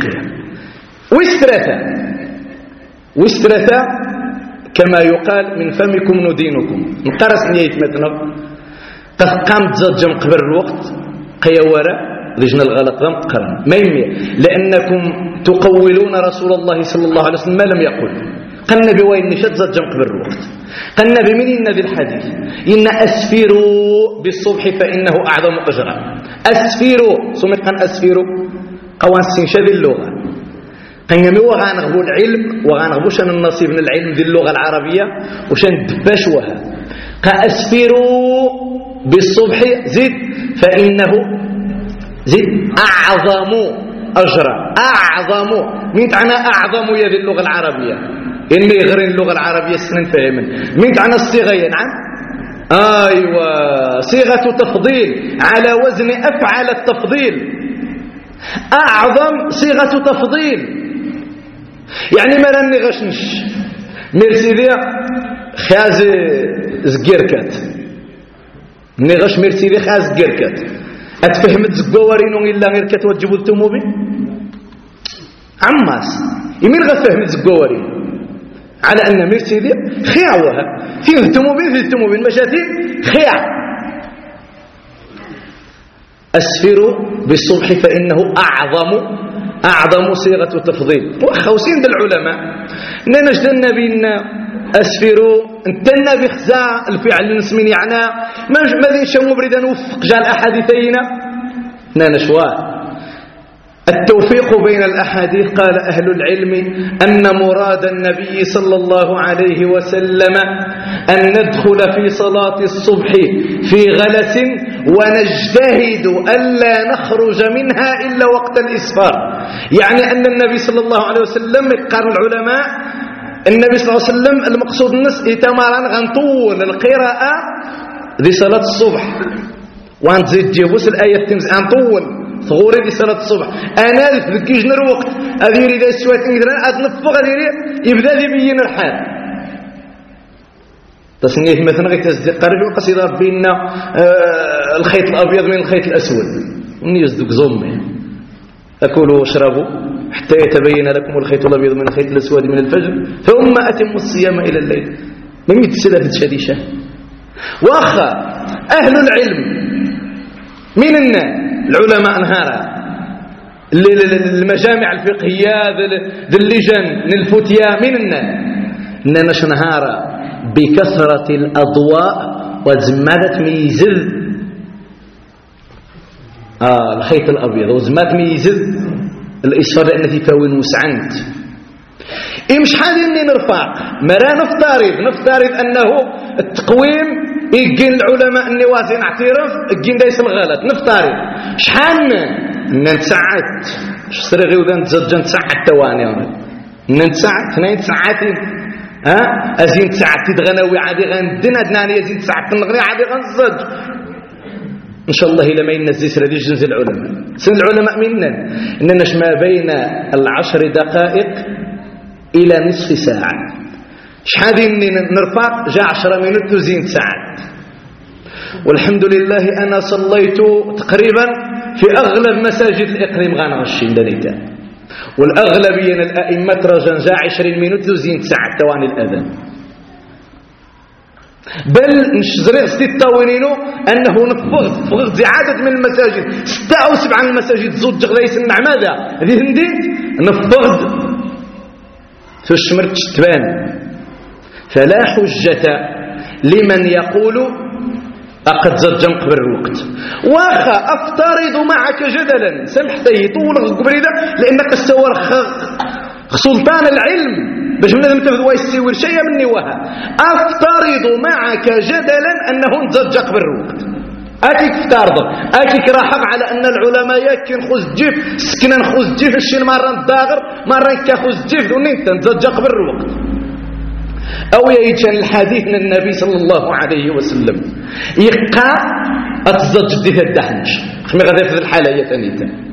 واسترثا كما يقال من فمكم ندينكم نقرس نيت متنا قامت زجم قبل الوقت قيورة لجنا الغلط ذم قرن ما يمي لأنكم تقولون رسول الله صلى الله عليه وسلم ما لم يقل قال النبي وين نشد زجم قبل الوقت قال النبي من النبي الحديث إن أسفروا بالصبح فإنه أعظم أجرا أسفروا سمت قال أسفروا قوان سنشد اللغة قال نمي وغانغبو العلم وغانغبو شان النصيب من العلم ذي اللغة العربية وشان دباشوها قال أسفروا بالصبح زد فإنه زد أعظم أجرا أعظم من تعنى أعظم يا ذي اللغة العربية إني غير اللغة العربية سنن فهمن من تعنى الصيغة نعم أيوة صيغة تفضيل على وزن أفعل التفضيل أعظم صيغة تفضيل يعني ما راني غشنش مرسيديا خاز زقيركات نغش مرسيديا خاز زقيركات أتفهمت زقوارينو إلا غير كتوجبوا التموبي عماس يمين غفهمت زقوارين على أن مرسيديا خيعوها فيه التموبين مشاتين خيع أسفروا بالصبح فإنه أعظم صيغة تفضيل وخوسين بالعلماء ننجد النبي أسفروا انتنا بخزاء الفعل نسمين يعني ما ذي شمو بريدا نوفق جاء الأحاديثين ننشواه التوفيق بين الأحاديث قال أهل العلم أن مراد النبي صلى الله عليه وسلم أن ندخل في صلاة الصبح في غلس ونجتهد ألا نخرج منها إلا وقت الإسفار يعني أن النبي صلى الله عليه وسلم قال العلماء النبي صلى الله عليه وسلم المقصود الناس إتمارا غنطول القراءة ذي صلاة الصبح وأنت زيد جيبوس الآية تنزل أنطول ثغوري دي صلاة الصبح أنا ذكيش نروقت أذيري ذا السوات إنجدران أدنفق أذيري يبدأ ذي بيين الحال تصنيف مثلا غير تصديق قريب القصيدة بين الخيط الأبيض من الخيط الأسود ونيزدك زومي أكلوا واشربوا حتى يتبين لكم الخيط الأبيض من الخيط الأسود من الفجر ثم أتموا الصيام إلى الليل من يتسلة شديشة وأخا أهل العلم من العلماء نهارا المجامع الفقهية ذي اللجان الفتيا من ننش نهارا بكثرة الأضواء وزمادة ميزل الخيط الأبيض وزمادة ميزل الإصفار التي فاوين وسعنت مش حالي اني نرفع مرا نفترض أنه التقويم يجين العلماء النوازي نعترف يجين دايس الغلط نفترض شحال نتساعد شسرغي وذا نتزجن تساعد تواني نتساعد 2 ساعات أزين تساعد تدغنوي عادي غندنا دناني أزين تساعد تنغني عادي غنزج إن شاء الله لما ينزل سرديش جنز العلماء سن العلماء منا إننا ما بين 10 دقائق إلى نصف ساعة شحال إني نرفع جاء 10 مينوت وزين ساعة والحمد لله أنا صليت تقريبا في أغلب مساجد الإقليم غانغشين دنيتا والأغلبية الأئمة رجان جاء 20 مينوت وزين ساعة تواني الأذان بل نشزرق ستة أنه نفغت عدد من المساجد 6 أو 7 المساجد زوج غليس النعمادة هذه هنديت نفغت في الشمرت تبان فلا حجة لمن يقول أقد زجم قبل الوقت واخا أفترض معك جدلا سمحتي طول قبل ذا لأنك السور سلطان العلم باش من لازم تفضوا يسيور شيء مني وها أفترض معك جدلا أنه زج قبل الوقت أكيك افترض أكيك راحب على أن العلماء يكن خذ جيف سكنا خذ جيف الشين مرة داغر مرة كخذ جيف وننت زج قبل الوقت أو يجن الحديث من النبي صلى الله عليه وسلم يقع أتزج ديه الدهنش خمي غدا في الحالة يتنيتا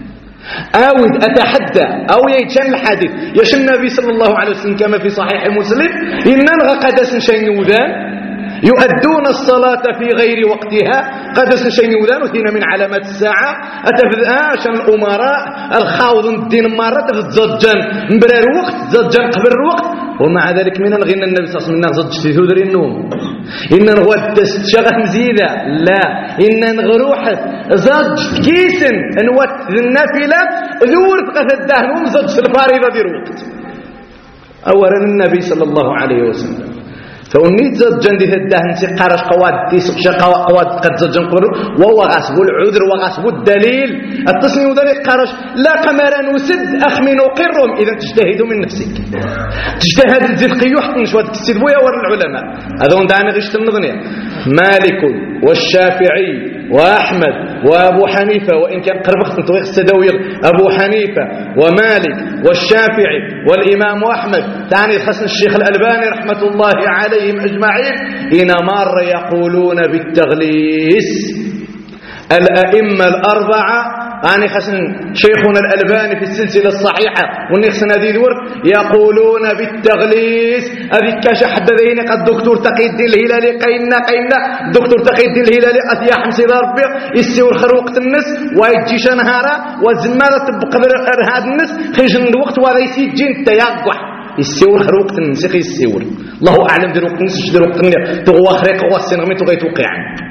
أود أتحدى أو يتشن الحديث يش النبي صلى الله عليه وسلم كما في صحيح مسلم إنن قدس شنودان يؤدون الصلاة في غير وقتها قدس شنودان وثين من علامات الساعة أتفذآش الأمراء الخاوض الدين مرة تفزجن مبرر الوقت زجن قبل الوقت ومع ذلك من الغنى النبي صلى الله عليه وسلم زج في ثودر النوم إن نغود شغل مزيدة لا إن نغروح زج كيسن نوت النافلة ذور قد الدهن زج الفارضة دير وقت أولا النبي صلى الله عليه وسلم فونيت زجن دي الدهن سقارش قواد تيسق قواد قد زجن قبل وهو غاسب العذر وغاسب الدليل التصنيع ذلك قارش لا قمرا وسد أخمن وقرهم إذا تجتهدوا من نفسك تجتهد الزلقي يحقن شوات السدبوية ور العلماء هذا هون دعنا غشت النظنية مالك والشافعي وأحمد وأبو حنيفة وإن كان قربخت انتو السدوير أبو حنيفة ومالك والشافعي والإمام أحمد تعني خصن الشيخ الألباني رحمة الله عليهم أجمعين إن مر يقولون بالتغليس الأئمة الأربعة يعني خصن شيخنا الألباني في السلسلة الصحيحة والنخسن هذه ذور يقولون بالتغليس هذه كاش حدثين قد دكتور تقي الدين الهلالي قينا دكتور تقي الدين الهلالي أتيا حمسي ضربي يسيور خروقة النس ويجيش نهارا وزمارة تبقى هذا النس خيجن الوقت وهذا يسيجين تيقع يسيور خروقة النس يخي يسيور الله أعلم دير وقت النس دير وقت النس تغوى خريق واسين غمي تغيتوقع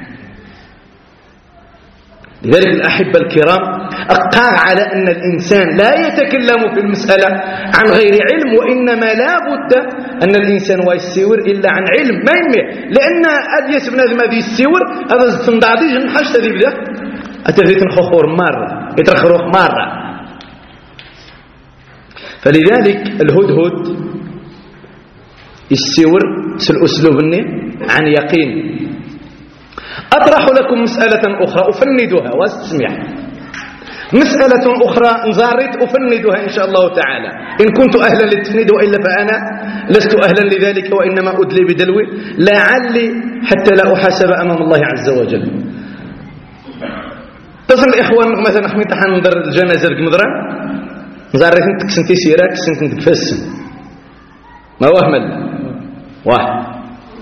لذلك الأحبة الكرام أقار على أن الإنسان لا يتكلم في المسألة عن غير علم وإنما لا بد أن الإنسان ويسيور إلا عن علم ما يمي لأن أديس بن هذا ما يسيور هذا تنضعدي جنحاش تذي بدا أتذيت نخخور مرة يترخروخ مرة فلذلك الهدهد يسيور سالأسلوب عن يقين أطرح لكم مسألة أخرى أفندها واستسمع مسألة أخرى نزارت أفندها إن شاء الله تعالى إن كنت أهلا للتفنيد وإلا فأنا لست أهلا لذلك وإنما أدلي بدلوي لعلي حتى لا أحاسب أمام الله عز وجل تصل الإخوان مثلا أحمد حنظر الجنازة المدران نزارت انت كسنتي سيراك كسنتي تفسن ما وهمل واحد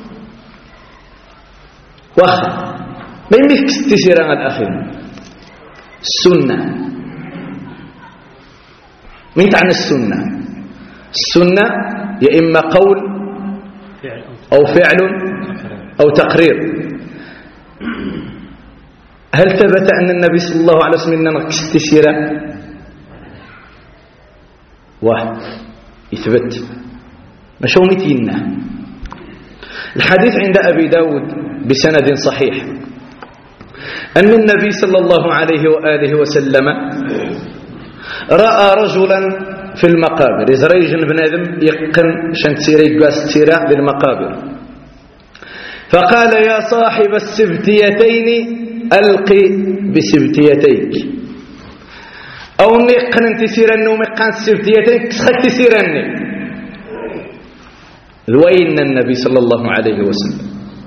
ما يمكن تسيران الأخير السنة من تعني السنة السنة يا إما قول أو فعل أو تقرير هل ثبت أن النبي صلى الله عليه وسلم نقص تسيرا واحد يثبت ما شو متينا الحديث عند أبي داود بسند صحيح أن النبي صلى الله عليه وآله وسلم رأى رجلا في المقابر يزريج بن آدم يقن شنتسيري قاستيرا بالمقابر فقال يا صاحب السبتيتين ألقي بسبتيتيك أو نقن انتسير النوم قان السبتيتين كسخك تسيرني وإن النبي صلى الله عليه وسلم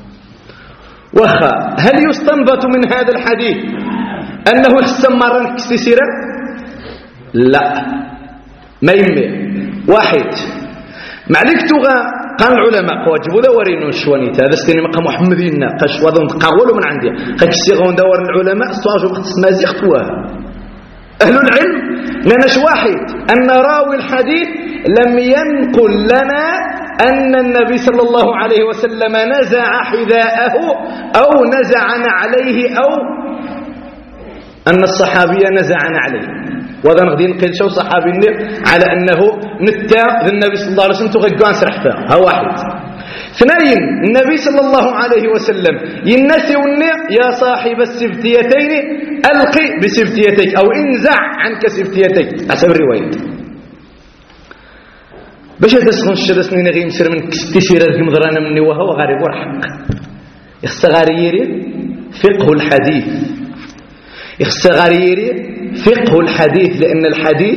هل يستنبط من هذا الحديث أنه استمر كسيرا لا ما يمي واحد معليك تغى قال العلماء واجبوا دورين الشوانيت هذا استني مقام محمدين قش وضن تقاولوا من عندي قيسيغون دور العلماء استواجوا بخص مازيغ تواه أهل العلم لنش واحد أن راوي الحديث لم ينقل لنا أن النبي صلى الله عليه وسلم نزع حذاءه أو نزع عليه أو أن الصحابي نزع عليه وهذا نغدي نقل شو صحابي على أنه نتا النبي صلى الله عليه وسلم تغيقان سرحفا ها واحد اثنين النبي صلى الله عليه وسلم ينسي يا صاحب السبتيتين ألقي بسبتيتيك أو انزع عنك سبتيتيك حسب الرواية باش تسخن الشر سنين غير مسير من تسير المضرانه مني وهو غريب ورحق يخصغاريري فقه الحديث يخصغاريري فقه الحديث لأن الحديث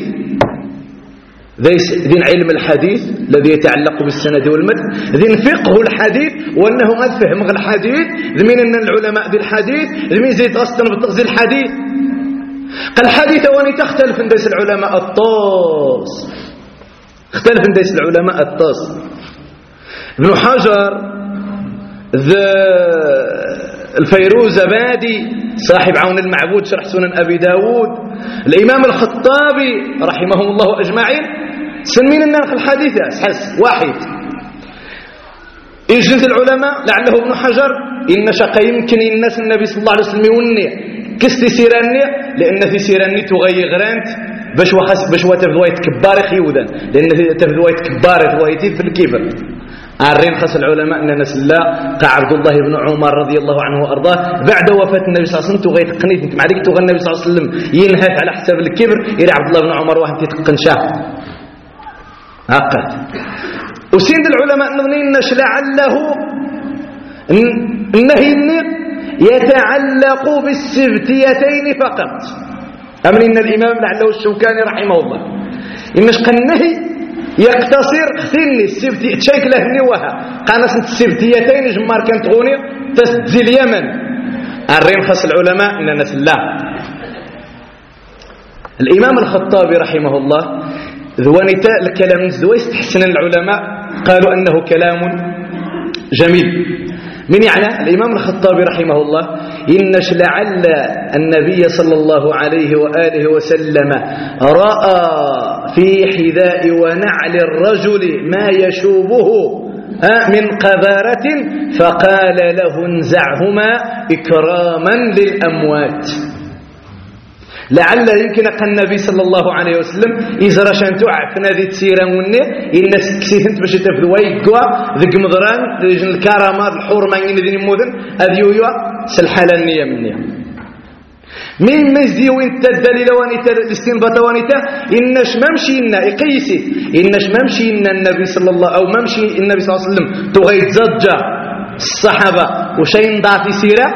ذين علم الحديث الذي يتعلق بالسند والمتن ذين فقه الحديث وأنه قد فهم الحديث ذمين أن العلماء ذي الحديث ذمين زيت غصتنا بتغزي الحديث قال الحديث وني تختلف نديس العلماء الطاس، اختلف نديس العلماء الطاس. ابن حجر الفيروزبادي صاحب عون المعبود شرح سنن أبي داود، الإمام الخطابي رحمهم الله أجمعين، سنمين الناخ الحديث حس واحد. يجلس العلماء لعله ابن حجر إن شق يمكن الناس النبي صلى الله عليه وسلم يوني كستي سيراني، لأن في سيراني تغير غرانت باش وتفضويت كبار خيودا، لأن تفضويت كبار ثويتي في الكبر. عارين خاص العلماء أن نسلا قال عبد الله بن عمر رضي الله عنه وأرضاه بعد وفاة النبي صلى الله عليه وسلم تغير تقنيت انت معليك تغير النبي صلى الله عليه وسلم ينهات على حساب الكبر إلى عبد الله بن عمر واحد تتقن شاه هكذا. وسند العلماء نظنينش لعله النهي يتعلق بالسبتيتين فقط. أمن إن الإمام لعله الشوكاني رحمه الله إنش النهي يقتصر خثني السبتي تشكله النوها قانس السبتيتين جمار كانت غوني تسجي اليمن. الرين خاص العلماء إن نسلا الإمام الخطابي رحمه الله ذوانيتا الكلام نزدوا يستحسن العلماء قالوا أنه كلام جميل. من يعني الإمام الخطابي رحمه الله إنش لعل النبي صلى الله عليه وآله وسلم رأى في حذاء ونعل الرجل ما يشوبه من قذارة فقال له انزعهما إكراما للأموات. لعل يمكن أن النبي صلى الله عليه وسلم إذا شان تعفنا ذي تسيرا وني الناس كسيتنت باش تفذوا يقوا ذيك مضران رجل الكرامات الحرمة ذي مودن أذيويا سلحالة النية منيا من مزدي وانت الدليل وانت الاستنباط وانت إنش ممشي إنا إقيسي إنش ممشي إن النبي صلى الله أو ممشي النبي صلى الله عليه وسلم تغيت زجة الصحابة وشين ضعف سيرة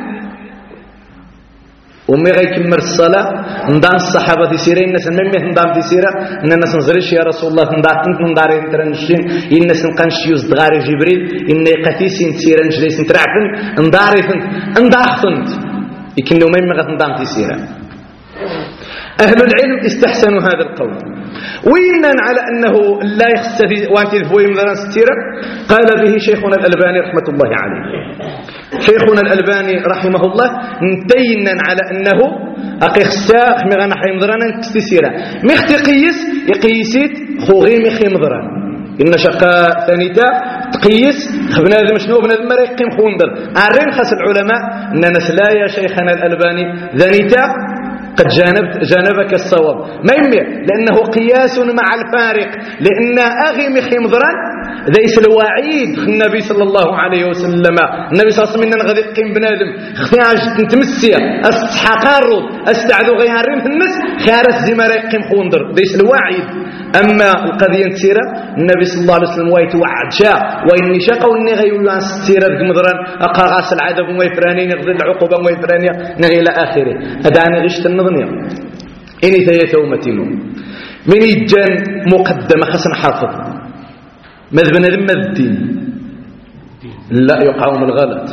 ومي غيكمل الصلاة ندان الصحابة تسيرين الناس ممي ندان تسيرة إن الناس نزريش يا رسول الله ندان نداري نترنشين إن الناس نقنش يوز دغاري جبريل إن قتيسين تسيرن جليس نترعفن نداري فن نداخنت يمكن لو ممي غتندان تسيرة. أهل العلم استحسنوا هذا القول وإنا على أنه لا يختفي وانت الفوي مثلا ستيرة قال به شيخنا الألباني رحمة الله عليه. شيخنا الألباني رحمه الله نتينا على أنه أقيخسا خميغانا حي مضرانا نكستسيرا ميختي قيس يقيسيت خوغي ميخي مضران إن شقاء ثانيتا تقيس بنادم شنو بنادم مرا يقيم خوندر. عارين خاص العلماء أننا سلا يا شيخنا الألباني ذانيتا قد جانبك الصواب ما يمي لأنه قياس مع الفارق لأن أغي مخي مضران ليس الوعيد النبي صلى الله عليه وسلم. النبي صلى الله عليه وسلم غادي يقيم بنادم اختياج تمسيا استحقارو استعذو غيارين في الناس خارج زي ما يقيم خوندر ليس الوعيد. أما القضية نتيرة النبي صلى الله عليه وسلم ويتوعد شاء وإني شاق وإني غيولان ستيرة مضران أقاغاس العذاب ويفرانين يغذي العقوبة ويفرانيا نغي إلى آخره. هذا أنا غشت النظنية إني ثيثة ومتينو من يجان مقدمة حسن حافظ مذبنا ذمة الدين لا يقعون الغلط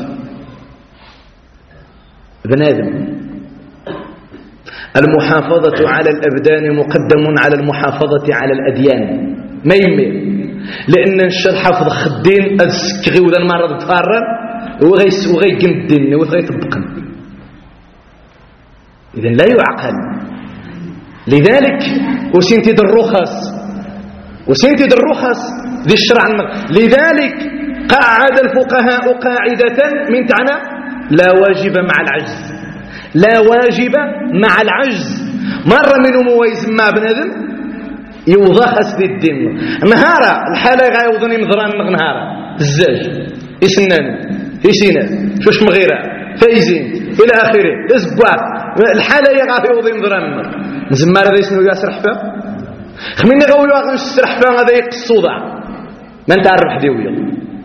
بنادم. المحافظة على الأبدان مقدم على المحافظة على الأديان ما يمي لأن الشر حافظ خدين أذكغي وذا المرض تفارن وغيقن الدين وغيطبقن إذن لا يعقل. لذلك وسنتد الرخص ذي الشرع لذلك قعد الفقهاء قاعدة من تعنى لا واجب مع العجز لا واجب مع العجز. مرة منهم ويز ما بنادم يوضخس ذي الدين نهارا الحالة غايوضني مضران نهارا الزاج يسنان يسينا شوش مغيرة فايزين إلى آخره اسبوع الحالة يغايوضني مضران نزمار هذا يسنو ياسر حفا خميني غاولوا غنش سر حفا هذا يقصوضع ما انت عارف حديوية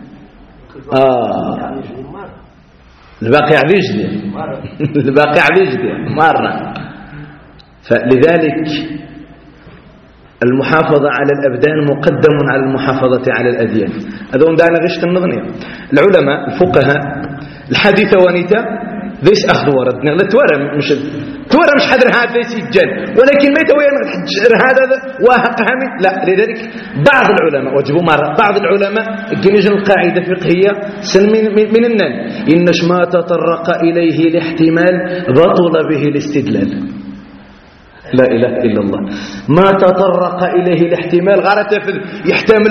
الباقي عليه جدي مرة. فلذلك المحافظة على الأبدان مقدم على المحافظة على الأديان. هذا دعنا غشت النظنية. العلماء الفقهاء الحديث ونيتا ذيس أخذ ورد لا توارى مش حدر هذا ذيس الجن ولكن ما يتوي هذا واهقها لا. لذلك بعض العلماء وجبوا مرة بعض العلماء جنجن القاعدة فقهية من النان إنش ما تطرق إليه الاحتمال بطل به الاستدلال. لا إله إلا الله. ما تطرق إليه الاحتمال غارت يحتمل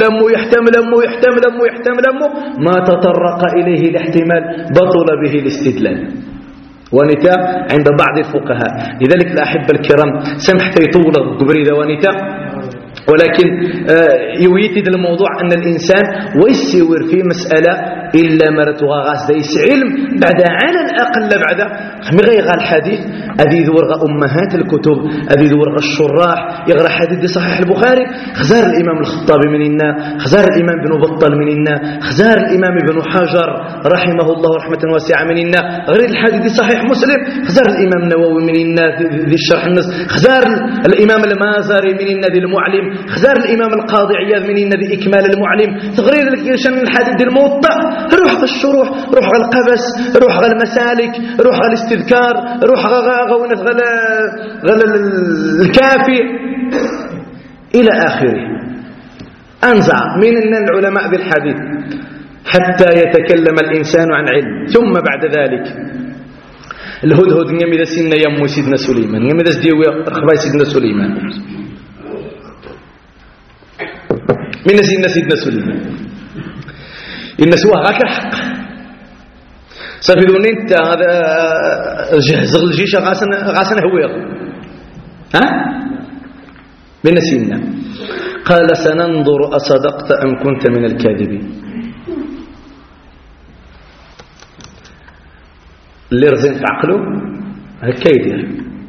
أمه ما تطرق إليه الاحتمال بطل به الاستدلال ونتا عند بعض الفقهاء. لذلك الأحبة الكرام سمحت يطول قبري ونتا ولكن يويتد الموضوع أن الإنسان ويسيور في مسألة إلا مرتها غاز ديس علم بعد على الأقل بعد مغيغ الحديث أذي ذورغ أمهات الكتب أذي ذورغ الشراح يغرى حديث صحيح البخاري خزار الإمام الخطابي من إنا خزار الإمام بن بطل من إنا خزار الإمام ابن حجر رحمه الله رحمة واسعة من إنا غير الحديث صحيح مسلم خزار الإمام النووي من إنا ذي الشرح النص خزار الإمام المازري من إنا ذي المعلم خزار الإمام القاضي عياض من إنا ذي إكمال المعلم تغرير لك يشن الحديث الموطأ روح على الشروح روح على القبس روح على المسالك روح على الاستذكار روح على الكافي إلى آخره. أنزع من العلماء بالحديث حتى يتكلم الإنسان عن علم. ثم بعد ذلك الهدهد نمي سنة يمو سيدنا سليمان نمي ديوي رخباي سيدنا سليمان من سيدنا سليمان إن سواه غاك الحق صافي انت هذا زغل الجيش غاسن هويغ من سيدنا قال سننظر أصدقت أم كنت من الكاذبين. اللي رزين في عقله هكا يدير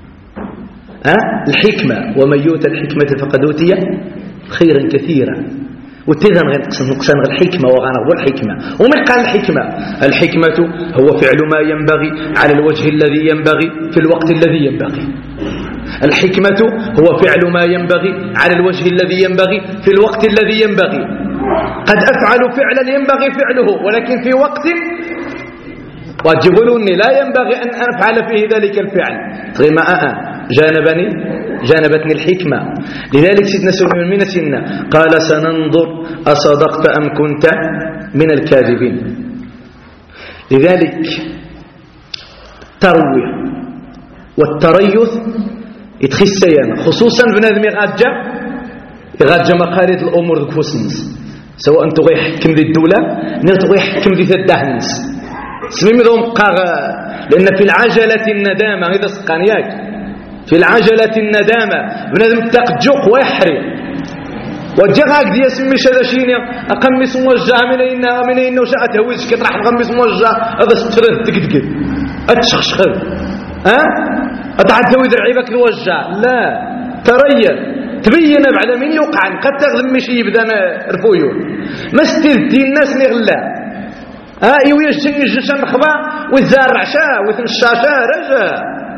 الحكمة ومن يؤت الحكمة فقد أوتي خيرا كثيرا وتذن غير نقصان الحكمة وغنغ الحكمة. ومن قال الحكمة هو فعل ما ينبغي على الوجه الذي ينبغي في الوقت الذي ينبغي. الحكمة هو فعل ما ينبغي على الوجه الذي ينبغي في الوقت الذي ينبغي. قد أفعل فعلا ينبغي فعله ولكن في وقت وتقولوني لا ينبغي أن أفعل فيه ذلك الفعل غير جانبتني الحكمة. لذلك سيدنا سليمان من سنة قال سننظر أصدقت أم كنت من الكاذبين. لذلك التروية والتريث يتخسيان خصوصا بنادم يغادجا مقاليد الأمور الكفوسنس سواء أنت غير حكم ذي الدولة نغت غير حكم ذي الدهنس سميم ذو مقاغ لأن في العجلة الندامة إذا سقانياك في العجلة الندامة بنادم تقجق ويحري وجهك دي اسمي شذاشيني أقمص موجه من إنه شاء تهويز كترح أقمص موجه هذا ستفرد تكتكت أتشخشخذ أتعد تهويز رعيبك الوجه لا تريث تبين بعد من يوقع قد تغلم مشي يبدأ رفويون ما استذتي الناس نغلا يويشن خبا والزارع شا وثنشاشا رجا.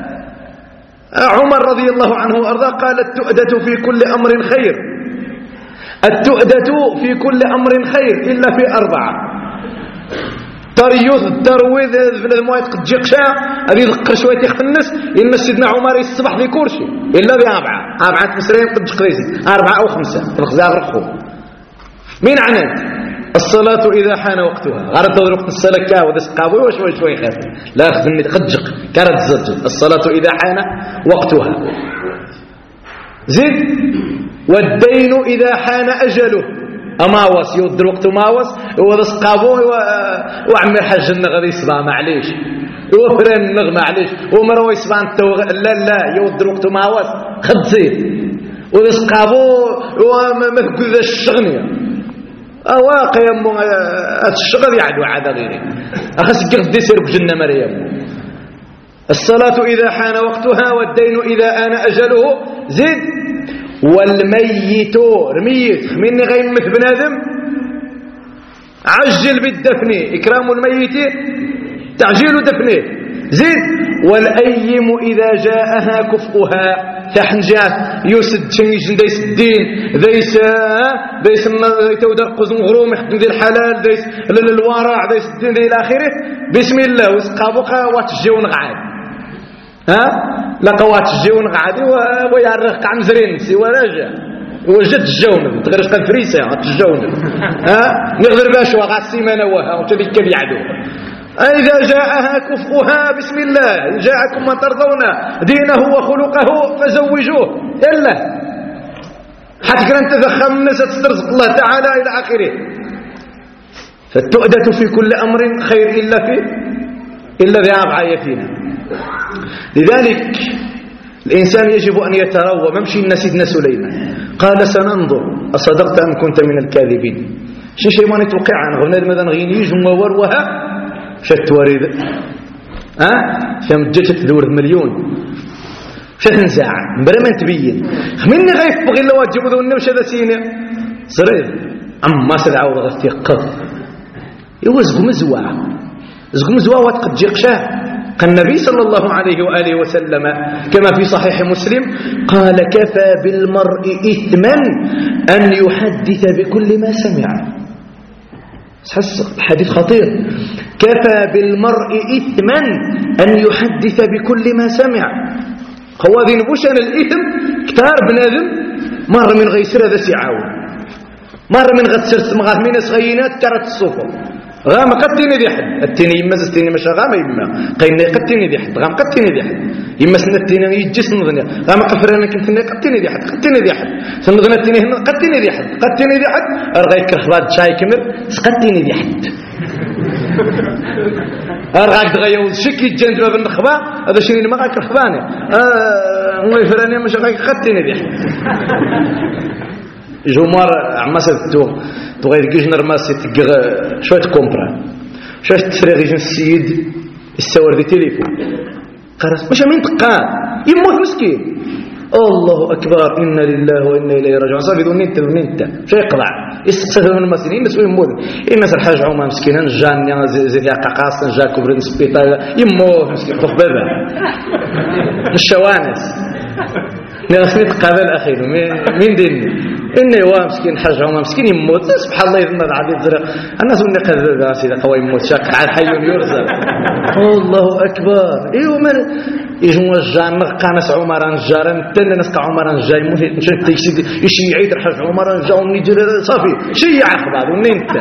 عمر رضي الله عنه وأرضاه قال التؤدة في كل أمر خير التؤدة في كل أمر خير إلا في 4 تريث الترويذ في المواد قد جيقشا هذه ذكر شوية يختنس إن سيدنا عمر يصبح في كورشي إلا ب4 مسرين قد جقريزي 4 أو 5 في الخزاغ رخو مين عنان الصلاة إذا حان وقتها غارت وقت الصلاة كاو ذا سقابوي وشوي خير لا أخذني قدجق كانت زجل الصلاة إذا حان وقتها زد والدين إذا حان أجله أماوس يود الوقت ماوس وذا سقابوي وعمر حج النغذي يصبع معليش وفرن النغ معليش ومروي يصبع لا يود الوقت ماوس خد زيد وذا سقابوي ومثقذ الشغنية واقع يمو الشغل يعدو عاد غيره أخس قرد يسيرك جنة مريم. الصلاة إذا حان وقتها والدين إذا آن أجله زد والميت رميت مني غيمت بنادم عجل بالدفن إكرام الميت تعجيل دفنه زد والأيم إذا جاءها كفؤها تحنجات يسد شنيش ديس الدين ديس تودرقز مغروم يحكم دي الحلال ديس الورع ديس الدين دي إلى آخره بسم الله وسقابوك واتجيون غعاد لقوات الجيون غعادي ويعرق عن زرينسي وراجع وجد الجون تغرش قد فريسة الجون نقدر باش وقع السيمانة وها وتبي كيف يعدو إذا جاءها كفؤها بسم الله جاءكم من ترضون دينه وخلقه فزوجوه إلا حتى كان تذخم الناس تسترزق الله تعالى إلى آخره فالتؤدة في كل أمر خير إلا ذي عبعاية فينا لذلك الإنسان يجب أن يتروى ممشي سيدنا سليمان قال سننظر أصدقت أم كنت من الكاذبين شيء ما نتوقع عنه غنى ماذا نغيني جمع وروها شت وريد فهم جت تدور مليون شت نزاع مبرا ما تبين مني غيف بغي لو تجيبوا ذو النمشة ذا سيني صرير ما سدعوا غفتي قف يوزقوا مزوع وتقد جيقشاه قال النبي صلى الله عليه وآله وسلم كما في صحيح مسلم قال كفى بالمرء إثما أن يحدث بكل ما سمع الحديث خطير كفى بالمرء إثما أن يحدث بكل ما سمع خوادين بوشان الإثم كتار بنادم مر من غيسر هذا سيعاون مر من غتسرت مغاث من صغينات كرت الصوفة غام قتيني ذي حد التيني يما زستيني مش غام يما قيني قتيني ذي حد غام قتيني ذي حد يما سنتيني يجس نظني غام قفرنا كنت قتيني ذي حد سنظنا التيني هنا قتيني ذي حد ارغاي كرخبات شاي كمر سقتيني ذي حد ارغاك تغيو شكي جنت باب النخبه هذا شنو ما غاك رخباني الله يفراني مش غاك قتيني ذي حد جمار عماسة تغير جيجن رماسي تقغ شوية كومبرا شوية تفريغ جيجن السيد السوار دي تليفون قرص مش مين تقان يموت مسكين الله أكبر إنا لله وإنا إليه راجعون صار يدون ننت شو يقضع يستقصد من المسلمين بس يموت الناس الحاج عمر مسكين جان زي قاقاص جا كبر نسبيطا يموت مسكين طف بابا الشوانس ناسني تقابل أخير من ديني إنه هو مسكين حاج عمر مسكين يموت سبحان الله يذن العديد زرق الناس من قذب سيدة قوي يموت شاك حي يرزق الله أكبر إيوه من يجمو الجان نقانس عمران جارن تن نسق عمران جاي موت نشد تيسيد يشي يعيد حاج عمران جاو نيجر صافي شي يعقبال وننت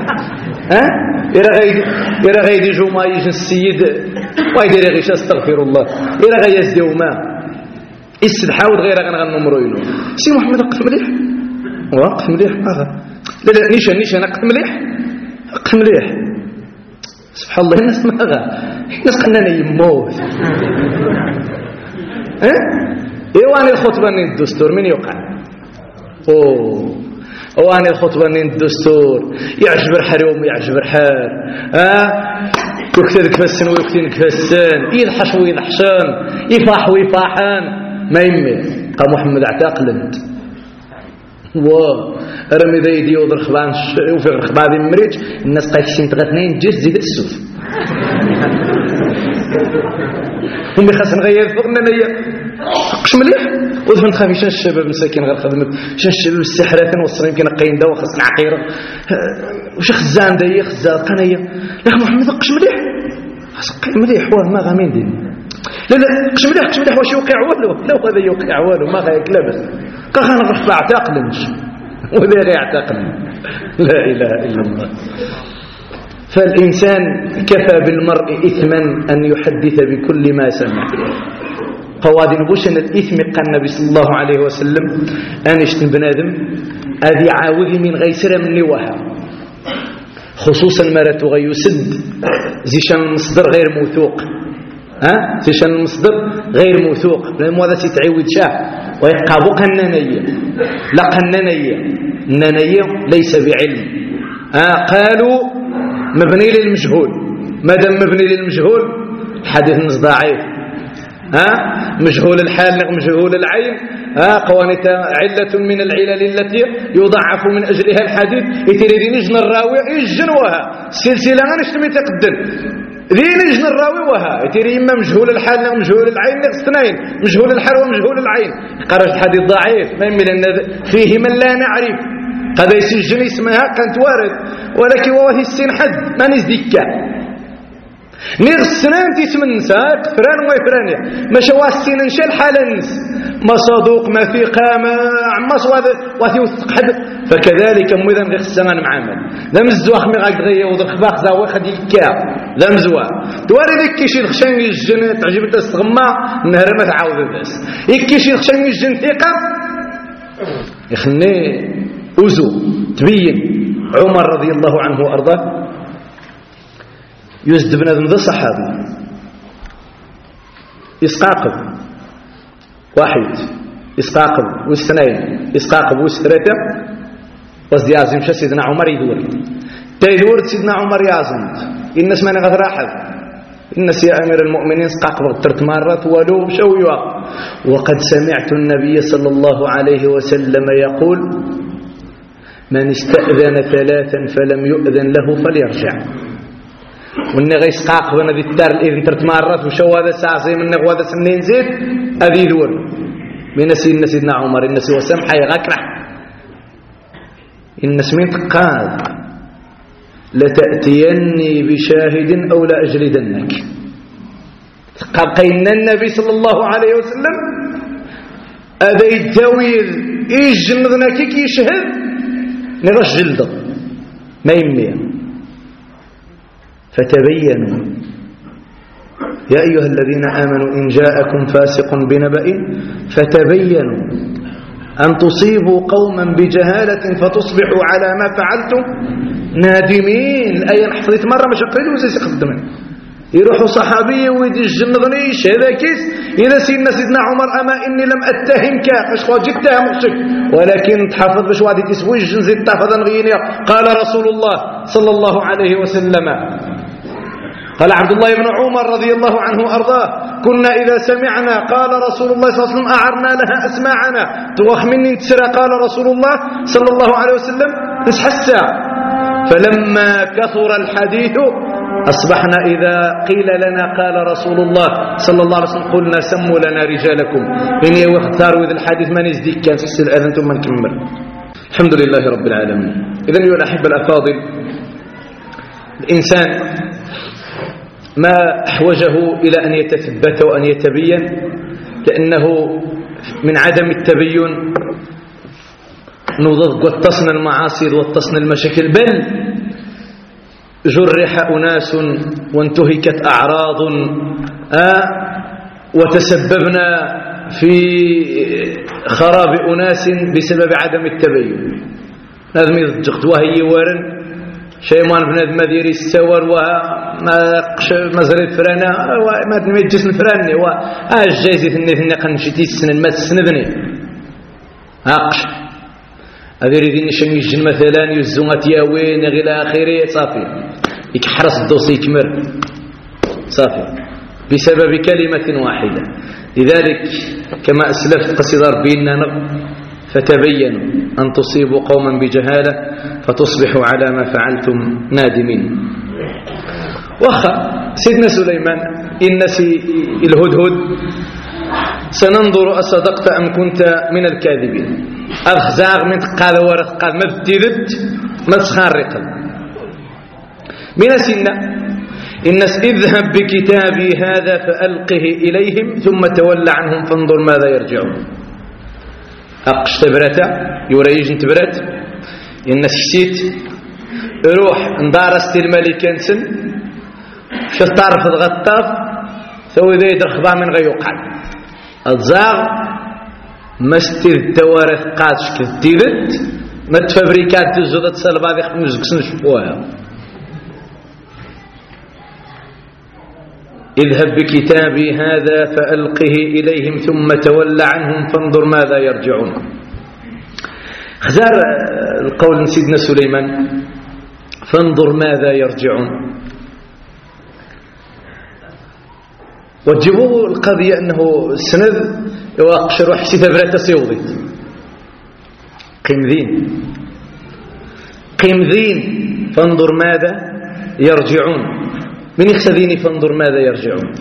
إرا غيدي جوما يجن السيد ويدير غيش استغفر الله إرا غيز دوما حاول غير غنغنم روينو سي محمد وقف مليح وقف مليح لا نيشان وقف مليح سبحان الله الناس ماذا الناس قلنا يموت ايواني الخطبه من الدستور من يوقع اواني الخطبه من الدستور يعجب الحريم ويعجب الحال يكتلك فسن ويكتلك فسن يضحش ويضحشان يفاح ويفاحان ما يمي قام محمد اعتقلت رمي ذا يدي وضر خبان وفي خبان المريج الناس قايفين تغثنين جير زيد السوف هم يخاصن غير فوقنا نيا قش مليح وذفن تخافي شان الشباب مساكين غير خدمت شان الشباب السحرات وصلين كنا قاين دا وخاصنا عقيره وش خزان دا خزان قنيه يا محمد قش مليح مليح واه ما غامين دين لا قش مليح واش يوقع والو لا هذا يوقع والو ما غايك لابس كان رفع اعتقلنش ولا غير يعتقل لا اله الا الله فالانسان كفى بالمرء اثما ان يحدث بكل ما سمع قواد بوشن الاثم قال النبي صلى الله عليه وسلم انشتن بنادم ادي عاوذ من غيسر من نواها خصوصا مرات غيسد زيشان المصدر غير موثوق زيشان المصدر غير موثوق لأن هذا سيتعود شاه ويقابو قنانية لا قنانية النانية ليس بعلم قالوا مبني للمجهول ما دام مبني للمجهول الحديث نص ضعيف مجهول الحال مجهول العين قوانيت علة من العلل التي يضعف من أجلها الحديث يتريدين يجن الراوي يجنوها سلسلة غنشتمي تقدم ذين يجن الراوي وها يتيري إما مجهول الحال ومجهول العين اثنين مجهول الحال ومجهول العين قرأ الحديث ضعيف ما يمكن أن فيه من لا نعرف قد يسجل اسمها كانت وارد ولكن وهي السن حد ما نزدك نيغ السنان تسم النساء فران ويفرانيا ما شوا السن نشا الحال النس ما صدوق ما في قامة ما وثي وثق حد فكذلك مذن غير السمان معامل لا مزوا خمي غاك دغيا وذخ باخ زاوي خدي كا لا مزوا تواري ذيك كيشي الخشان الجن تعجب تستغمى النهار ما تعاود الناس يكيشي الخشان الجن ثقه يخني أوزو تبين عمر رضي الله عنه وأرضاه يزد بنادم ذا الصحابي يسقاقب واحد يسقاقب واثنين يسقاقب وثلاثة وزد يازم شا سيدنا عمر يدور تيدور سيدنا عمر يازم الناس ما نغذر أحد الناس يا أمير المؤمنين سقاقب غترت مرات ولو شويوا وقد سمعت النبي صلى الله عليه وسلم يقول من استأذن ثلاثا فلم يؤذن له فليرجع واني غيسقاق وانا ذي الدار الاذن ترت مرات وشو هذا ساعه زي من هذا سنين زيد ابي دور من سيدنا عمر الناس وسمحه يغكرح الناس من تقاد لتاتيني بشاهد او لاجلدنك قال النبي صلى الله عليه وسلم هذا يتجاوز يجلدنا كي يشهد نغش جلده ما يميه فتبينوا يا أيها الذين آمنوا إن جاءكم فاسق بنبأ فتبينوا أن تصيبوا قوما بجهالة فتصبحوا على ما فعلتم نادمين الآية حفظت مرة مش أقريد وزي سيقدمين يروحوا صحابي ويدي الجنغني هذا كيس إذا سيدنا عمر أما إني لم أتهمك أشخوا جدتها مقصد ولكن تحفظ باش واحد تسوي الجنزي تحفظ نغينيا قال رسول الله صلى الله عليه وسلم قال عبد الله بن عمر رضي الله عنه وأرضاه كنا إذا سمعنا قال رسول الله صلى الله عليه وسلم أعرنا لها أسماعنا توخ مني تسرى قال رسول الله صلى الله عليه وسلم نسحسا فلما كثر الحديث أصبحنا إذا قيل لنا قال رسول الله صلى الله عليه وسلم قلنا سموا لنا رجالكم إني واختاروا إذا الحديث ما نزديك كان تسل أذن ثم نكمل الحمد لله رب العالمين. إذن أيها الأحبة الأفاضل الإنسان ما أحوجه إلى أن يتثبت وأن يتبين لأنه من عدم التبين نضغ وتصن المعاصي وتصن المشاكل بل جرح أناس وانتهكت أعراض وتسببنا في خراب أناس بسبب عدم التبين. لازم يضجقت وهي وارن شيمان بنادم مدير السور وما زرت فرانا وما تمجس الفراني جايزة النثني قنشتي السنة ما تسندني أقش هذا يريدين يشنجن مثلا يزومات ياوين إلى آخره صافي يكحرس الدوسي يكمر صافي بسبب كلمة واحدة. لذلك كما أسلفت قصيدة ربينا فتبينوا أن تصيبوا قوما بجهالة فتصبحوا على ما فعلتم نادمين. وخا سيدنا سليمان إنسي الهدهد سننظر أصدقت أم كنت من الكاذبين. أخزاغ من تقال ورث قال ما بديدت ما تخارق من سنة الناس اذهب بكتابي هذا فألقه إليهم ثم تولى عنهم فانظر ماذا يرجعون. أقش تبرتا يوريج تبرت الناس كسيت روح اندارست الملك انسن شفت تعرف الغطاف ثوي ذا يدرخبا من غير يقعد الزاغ مستر توارث قادش كتيرت ما تفبريكات تزودت سلبا ذي خمس قسن شبوها. اذهب بكتابي هذا فألقه إليهم ثم تولى عنهم فانظر ماذا يرجعون. خزار القول سيدنا سليمان فانظر ماذا يرجعون. وجبوا القضية أنه السند يواقش روح سيدة برات سيوضي قيم ذين فانظر ماذا يرجعون من يخسذيني فانظر ماذا يرجعون.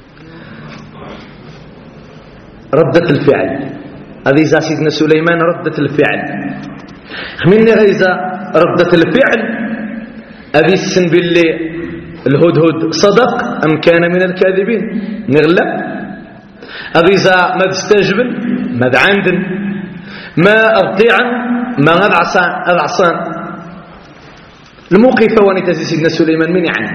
ردة الفعل هذه زا سيدنا سليمان ردة الفعل. خميني غيزة ردة الفعل هذه السن باللي الهدهد صدق أم كان من الكاذبين نغلى. هذه زا ما تستجبن ما عندن ما أضيعا ما أضعصان الموقف ونتزي سيدنا سليمان من يعني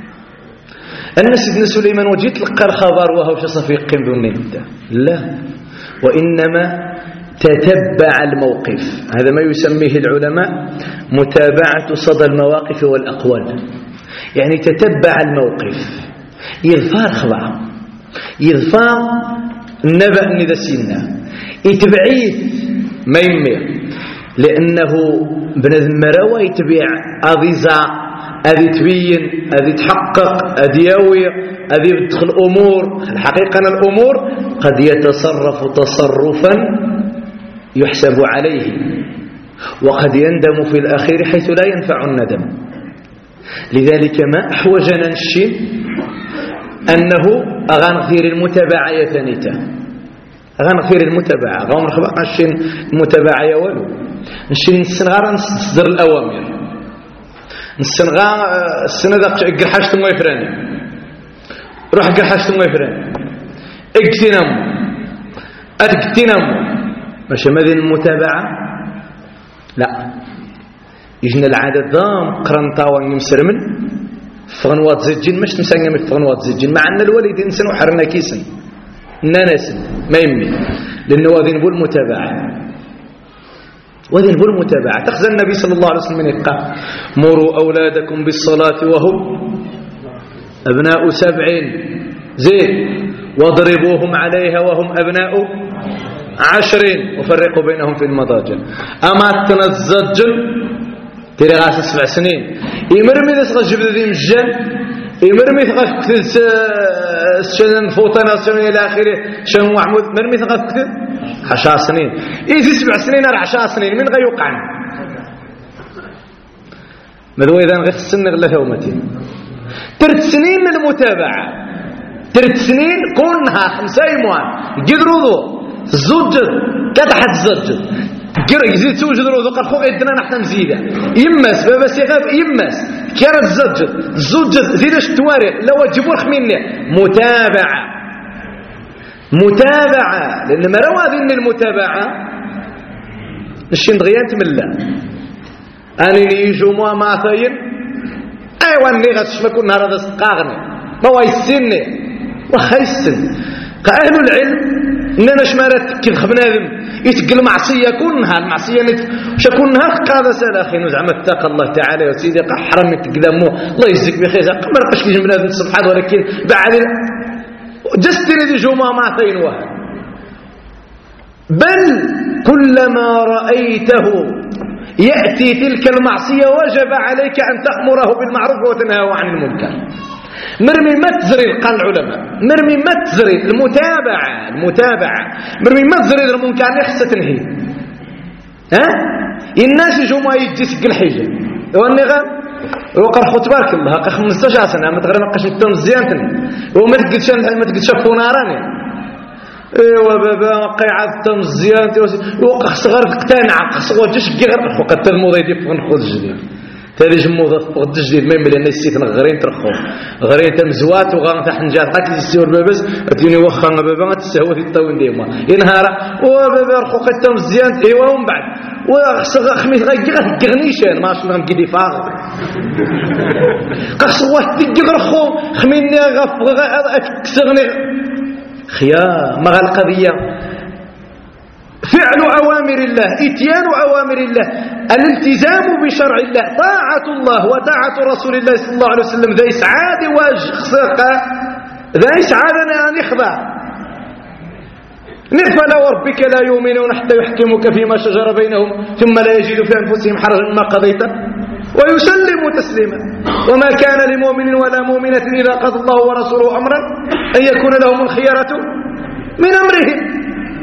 أن سيدنا سليمان وجيت لقى الخبر وهو شصفيق دون نبدا لا وإنما تتبع الموقف. هذا ما يسميه العلماء متابعة صدى المواقف والأقوال. يعني تتبع الموقف يظفار خبر يظفار النبأ ندى سيدنا يتبعيه ما يمير لأنه بنادم مروى يتبع أذيزا أذي تبين أذي تحقق أذي يوي أذي يدخل أمور. الحقيقة أن الأمور قد يتصرف تصرفا يحسب عليه وقد يندم في الأخير حيث لا ينفع الندم. لذلك ما أحوجنا الشيء أنه أغنغير المتابعة يتنيته أغنغير المتابعة غنغير المتابعة يولو نشين السنغار نصدر الأوامر السنغار السنة ذاك قرحاشت ما يفراني روح قرحاشت ما يفراني اقتنامو أتقتنامو باش ماذا المتابعة لا يجينا العادة ضام قرنطاوان يمسرمن فغنوات زجين مش نسانيا من فغنوات زجين مع أن الوالدين سنو حرنا كيسن نانسن ما يمي لأنه وذين بول متابعة وذين بول متابعة. تخزى النبي صلى الله عليه وسلم يقع مروا أولادكم بالصلاة وهم أبناء 7 زين واضربوهم عليها وهم أبناء 10 وفرقوا بينهم في المضاجع. أما تنزجل ترى غاس 7 سنين يمرمي ذا جبد ذي مجان يمرمي ثقاف كتل شن فوطنا سنين إلى آخره شن محمود مرمي ثقاف كتل 10 سنين إذا 7 سنين على 10 سنين من غير يوقعن ماذا إذا غير السن غلا ثومتين 3 سنين المتابعة 3 سنين كونها 5 أيام قدروا ذو زوجد كتحت زوجد يزيد توجد روضو قال خوك يدنا نحن مزيدة يمس بابا سيغاف يمس كيرا زوجد زيدش تواريخ لو جبور خميني متابعة لأن ما روا ذن المتابعة نشين دغيانت من الله أني يجوا ما ثين أيوة أني غتشفكوا النهار هذا سقاغني ما هو يسني وخيسن كأهل العلم إننا شمارات كيف خبنادم يتقل معصية كونها المعصية شكونها قادة سلاخي نزعم اتقى الله تعالى يا سيدي حرم يتقدمه الله يجزيك بخير ما رقش كيجي بنادم سبحانه ولكن بعد جستني دي جمعة معثين واحد بل كلما رأيته يأتي تلك المعصية وجب عليك أن تأمره بالمعروف وتنهاه عن المنكر. مرمي متزري قال العلماء مرمي متزري المتابعة مرمي متزري المنكر نخسة تنهي الناس يجوا ما يجيسك الحجة واني غير وقر خطبارك الله 15 سنة ما تغير نقش التون زيانتن وما تقدش شافوا ناراني ايوا بابا قيعد التون زيانتي وقع صغار اقتنع صغار جيش غير وقت الموضوع دي فوق نخوض الجديد تالي جموضة فوق الجديد ما يملي الناس سيتنا غرين ترخو غرين تمزوات وغان تحت نجات قاتل يسيور بابز اتيني وخا بابا تسهوى في الطاون ديما ينهار وبابا رخو قتهم زيانت ايوا ومن بعد وخصغ خميس غنيشان ما شنو غنكيدي فاغ قصوات تجرخو خميني غف كسغني خيا ما القضيه فعل أوامر الله إتيان أوامر الله الالتزام بشرع الله طاعة الله وطاعة رسول الله صلى الله عليه وسلم ذا إسعاد وخساقة ذا إسعادنا أن يخضع فلا وربك لا يؤمنون حتى يحكموك فيما شجر بينهم ثم لا يجدوا في أنفسهم حرجا مما قضيت ويسلموا تسليما وما كان لمؤمن ولا مؤمنة إذا قضى الله ورسوله أمرا أن يكون لهم الخيرة من أمرهم.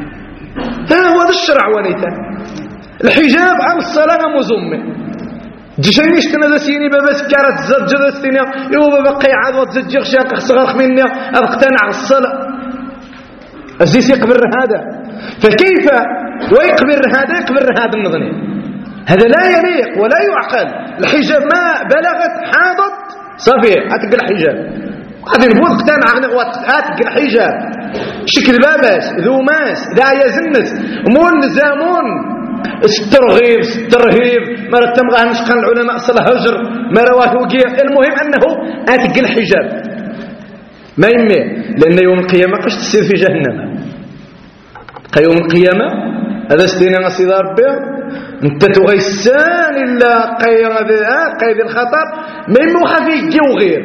هذا هو الشرع وليتا الحجاب عن الصلاة مزمن جيشاني اشتنا ذا سيني بابا سكارة الزرجة ذا سيني يو بابا قيعاد وتزجيغ شاك خصغر مني أبقتنع الصلاة الزيس يقبر هذا فكيف ويقبر هذا يقبر هذا النظني هذا لا يليق ولا يعقل الحجاب ما بلغت حاضت صافي أتقل الحجاب هذا نقول اقتنع أتقل الحجاب شكل باباس ذو ماس لا يزنس ملزمون الترغيب ما تبغى نشقن العلماء صلى هجر ما رواه وقيع المهم أنه أتقل الحجاب ما يمي لأن يوم القيامة قش تصير في جهنم يوم القيامة هذا ستينا نصيد ربي انت تغيسان إلا قيد الخطر ما يمو خفيك وغير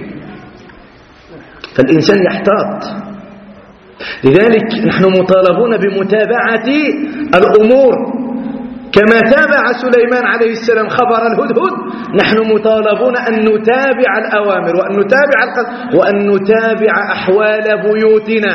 فالإنسان يحتاط لذلك نحن مطالبون بمتابعة الأمور كما تابع سليمان عليه السلام خبر الهدهد نحن مطالبون أن نتابع الأوامر وأن نتابع أحوال بيوتنا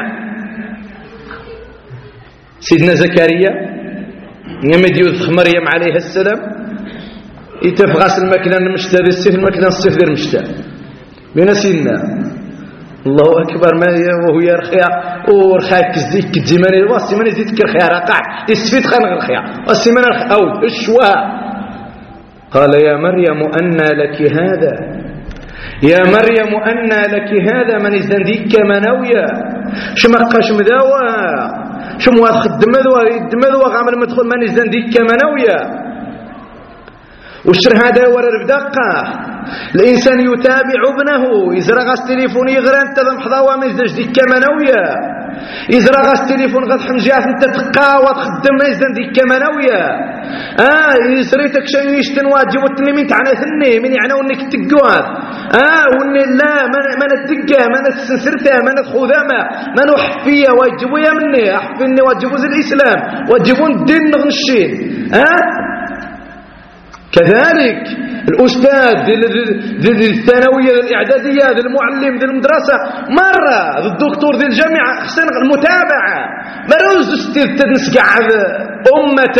سيدنا زكريا يمد يوثخ مريم عليه السلام يتفغاس المكنة المشتى السيف المكنة السيف ذي المشتى بين سيدنا الله أكبر ما وهو يرخيا ورخاك كزيك كتزيماني والسيماني زيت كرخيا رقع يستفيد خانغ الخيا والسيماني أول الشواء قال يا مريم أنى لك هذا يا مريم أنى لك هذا من إزدنديك منويا شمقاش مداوى شموات خدمذوى غامل مدخل من إزدنديك منويا والشر هذا ورا البدقة الإنسان يتابع ابنه يزرغ التليفون يغرى انت ذمحضاوى من يزدج ديك منويا يزرغ التليفون غد حمجات انت تقاوى تخدم ما يزدن ديك منويا يسريتك شيء يشتن واجب التنمين تعنى ثني من يعني انك تقواد وان لا من الدقة من السنسرتة من الخذامة من حفية واجبوا يا مني احفني واجبوا زي الإسلام واجبون الدين نغنشين كذلك الأستاذ ذي الثانوية ذي الإعدادية ذي المعلم ذي المدرسة مرة ذي الدكتور ذي الجامعة خصنا المتابعة مروز تنسقع أمة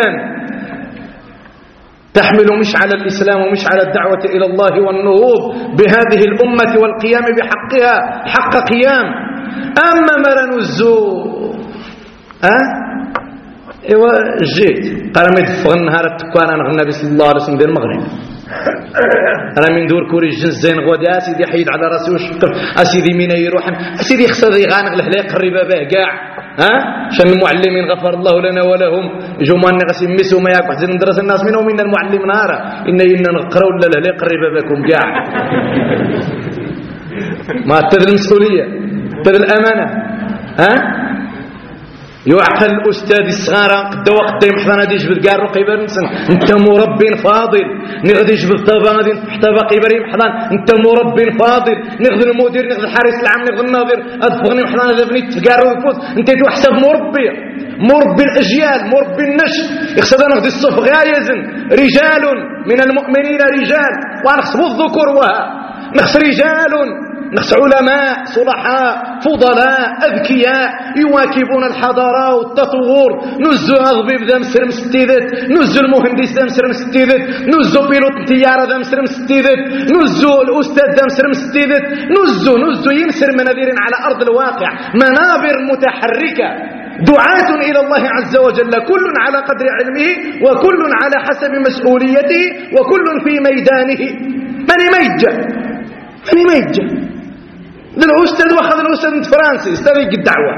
تحمل مش على الإسلام ومش على الدعوة إلى الله والنهوض بهذه الأمة والقيام بحقها حق قيام أما مرنوزو ايوا جيت قال ما يدفغ النهار التكوان انا غنى بسم الله عليه وسلم ديال المغرب انا من دور كوري الجنس زين غادي اسيدي حيد على راسي وشكر اسيدي مين يروح اسيدي خصو يغانغ له لا يقرب باه كاع شان المعلمين غفر الله لنا ولهم جمعنا غاسي مسو ما ياك واحد ندرس الناس منهم من المعلم نهار ان نقراو لا لا يقرب باكم كاع ما تدل المسؤوليه تدل الامانه يعقل الأستاذ الصغار قد وقت محضنا ديش بالقار رقيبا نسن انت مربي فاضل نغديش بالطبا غادي حتى باقي بري محضان انت مربي فاضل نغد المدير نغد الحارس العام نغد الناظر ادفغني محضنا ذا بنيت تقار ويفوت انت تحسب مربي الاجيال مربي النشء يقصد نغدي الصف غايزن رجال من المؤمنين رجال ونخصبوا الذكور وها نخص رجال نخص علماء صلحاء فضلاء أذكياء يواكبون الحضارة والتطور نزو أغبيب ذا مسر مستيدت نزو المهندس ذا مسر مستيدت نزو بيلوت الطيارة ذا مسر مستيدت نزو الأستاذ ذا مسر مستيدت نزو ينسر مناظير على أرض الواقع منابر متحركة دعاة إلى الله عز وجل كل على قدر علمه وكل على حسب مسؤوليته وكل في ميدانه من يميجة الأستاذ واخذ الأستاذ من فرنسي استاذ الدعوة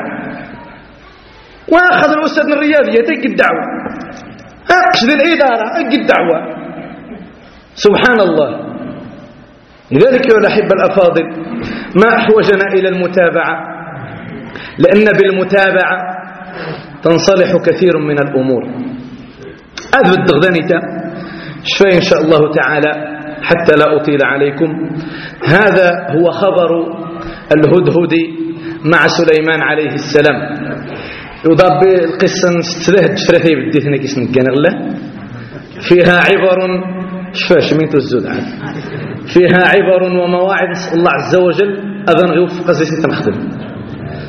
واخذ الأستاذ من الرياضية تيجي الدعوة أقصد الإدارة أجي الدعوة سبحان الله لذلك يا الأحبة الأفاضل ما أحوجنا إلى المتابعة لأن بالمتابعة تنصلح كثير من الأمور أذب الدغدانية شوي إن شاء الله تعالى حتى لا أطيل عليكم هذا هو خبر الهدهد مع سليمان عليه السلام يضرب القصة نستلهد جفرتي بديتنا كيس نقنغله فيها عبر شفاش مين تزود عاد فيها عبر ومواعظ نسأل الله عز وجل أذن غيوفق زي تنخدم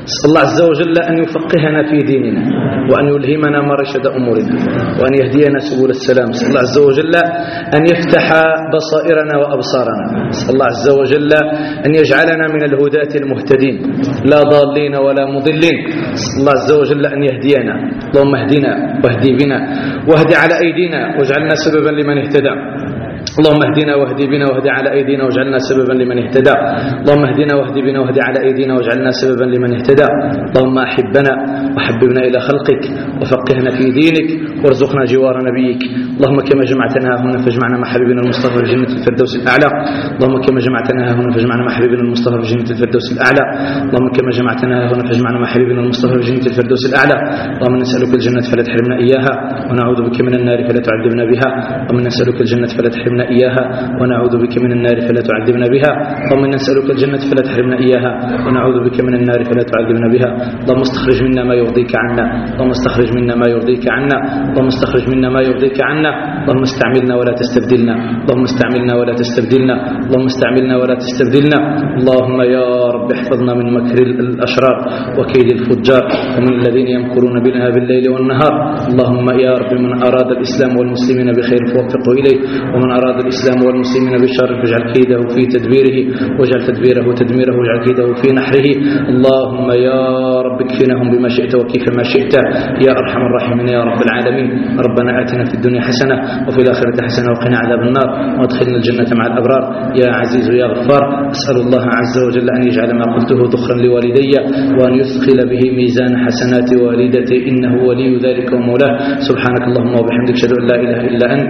نسأل الله عز وجل أن يفقهنا في ديننا وأن يلهمنا مرشد أمورنا وأن يهدينا سبل السلام. نسأل الله عز وجل أن يفتح بصائرنا وأبصارنا. نسأل الله عز وجل أن يجعلنا من الهداة المهتدين لا ضالين ولا مضلين. نسأل الله عز وجل أن يهدينا. اللهم اهدنا واهدي بنا واهد على أيدينا واجعلنا سببا لمن اهتدى. اللهم اهدنا واهدي بنا واهدي على أيدينا واجعلنا سببا لمن اهتدى. اللهم اهدنا واهدي بنا واهدي على أيدينا واجعلنا سببا لمن اهتدى. اللهم أحبنا وحببنا إلى خلقك وفقهنا في دينك وارزقنا جوار نبيك. اللهم كما جمعتنا هنا فاجمعنا مع حبيبنا المصطفى في جنة الفردوس الأعلى. اللهم كما جمعتنا هنا فاجمعنا مع حبيبنا المصطفى في جنة الفردوس الأعلى. اللهم كما جمعتنا هنا فاجمعنا مع حبيبنا المصطفى في جنة الفردوس الأعلى. اللهم نسألك الجنة فلا تحرمنا إياها ونعوذ بك من النار فلا تعذبنا بها. اللهم نسألك الجنة فلا تحرمنا إياها ونعوذ بك من النار فلا تعذبنا بها. اللهم نسألك الجنة فلا تحرمنا إياها ونعوذ بك من النار فلا تعذبنا بها. اللهم استخرج منا ما يرضيك عنا. اللهم استخرج منا ما يرضيك عنا. اللهم استخرج منا ما يرضيك عنا. اللهم استعملنا ولا تستبدلنا. اللهم استعملنا ولا تستبدلنا. اللهم استعملنا ولا تستبدلنا. اللهم يا رب احفظنا من مكر الأشرار وكيد الفجار ومن الذين يمكرون بنا بالليل والنهار. اللهم يا رب من أراد الإسلام والمسلمين بخير فوفقه إليه ومن أراد الإسلام والمسلمين بالشر فاجعل كيده في تدبيره واجعل تدبيره تدميره واجعل كيده في نحره. اللهم يا رب اكفناهم بما شئت وكيف ما شئت يا أرحم الراحمين يا رب العالمين. ربنا آتنا في الدنيا حسنة وفي الآخرة حسنة وقنا عذاب النار وادخلنا الجنة مع الأبرار يا عزيز يا غفار. أسأل الله عز وجل أن يجعل ما قلته ذخرا لوالدي وأن يثقل به ميزان حسنات والدتي إنه ولي ذلك ومولاه. سبحانك اللهم وبحمدك أشهد أن لا إله إلا أنت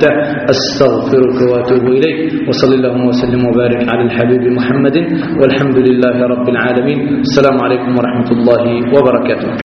أستغفرك وأتوب إليك. وصل اللهم وسلم وبارك على الحبيب محمد والحمد لله رب العالمين. السلام عليكم ورحمة الله وبركاته.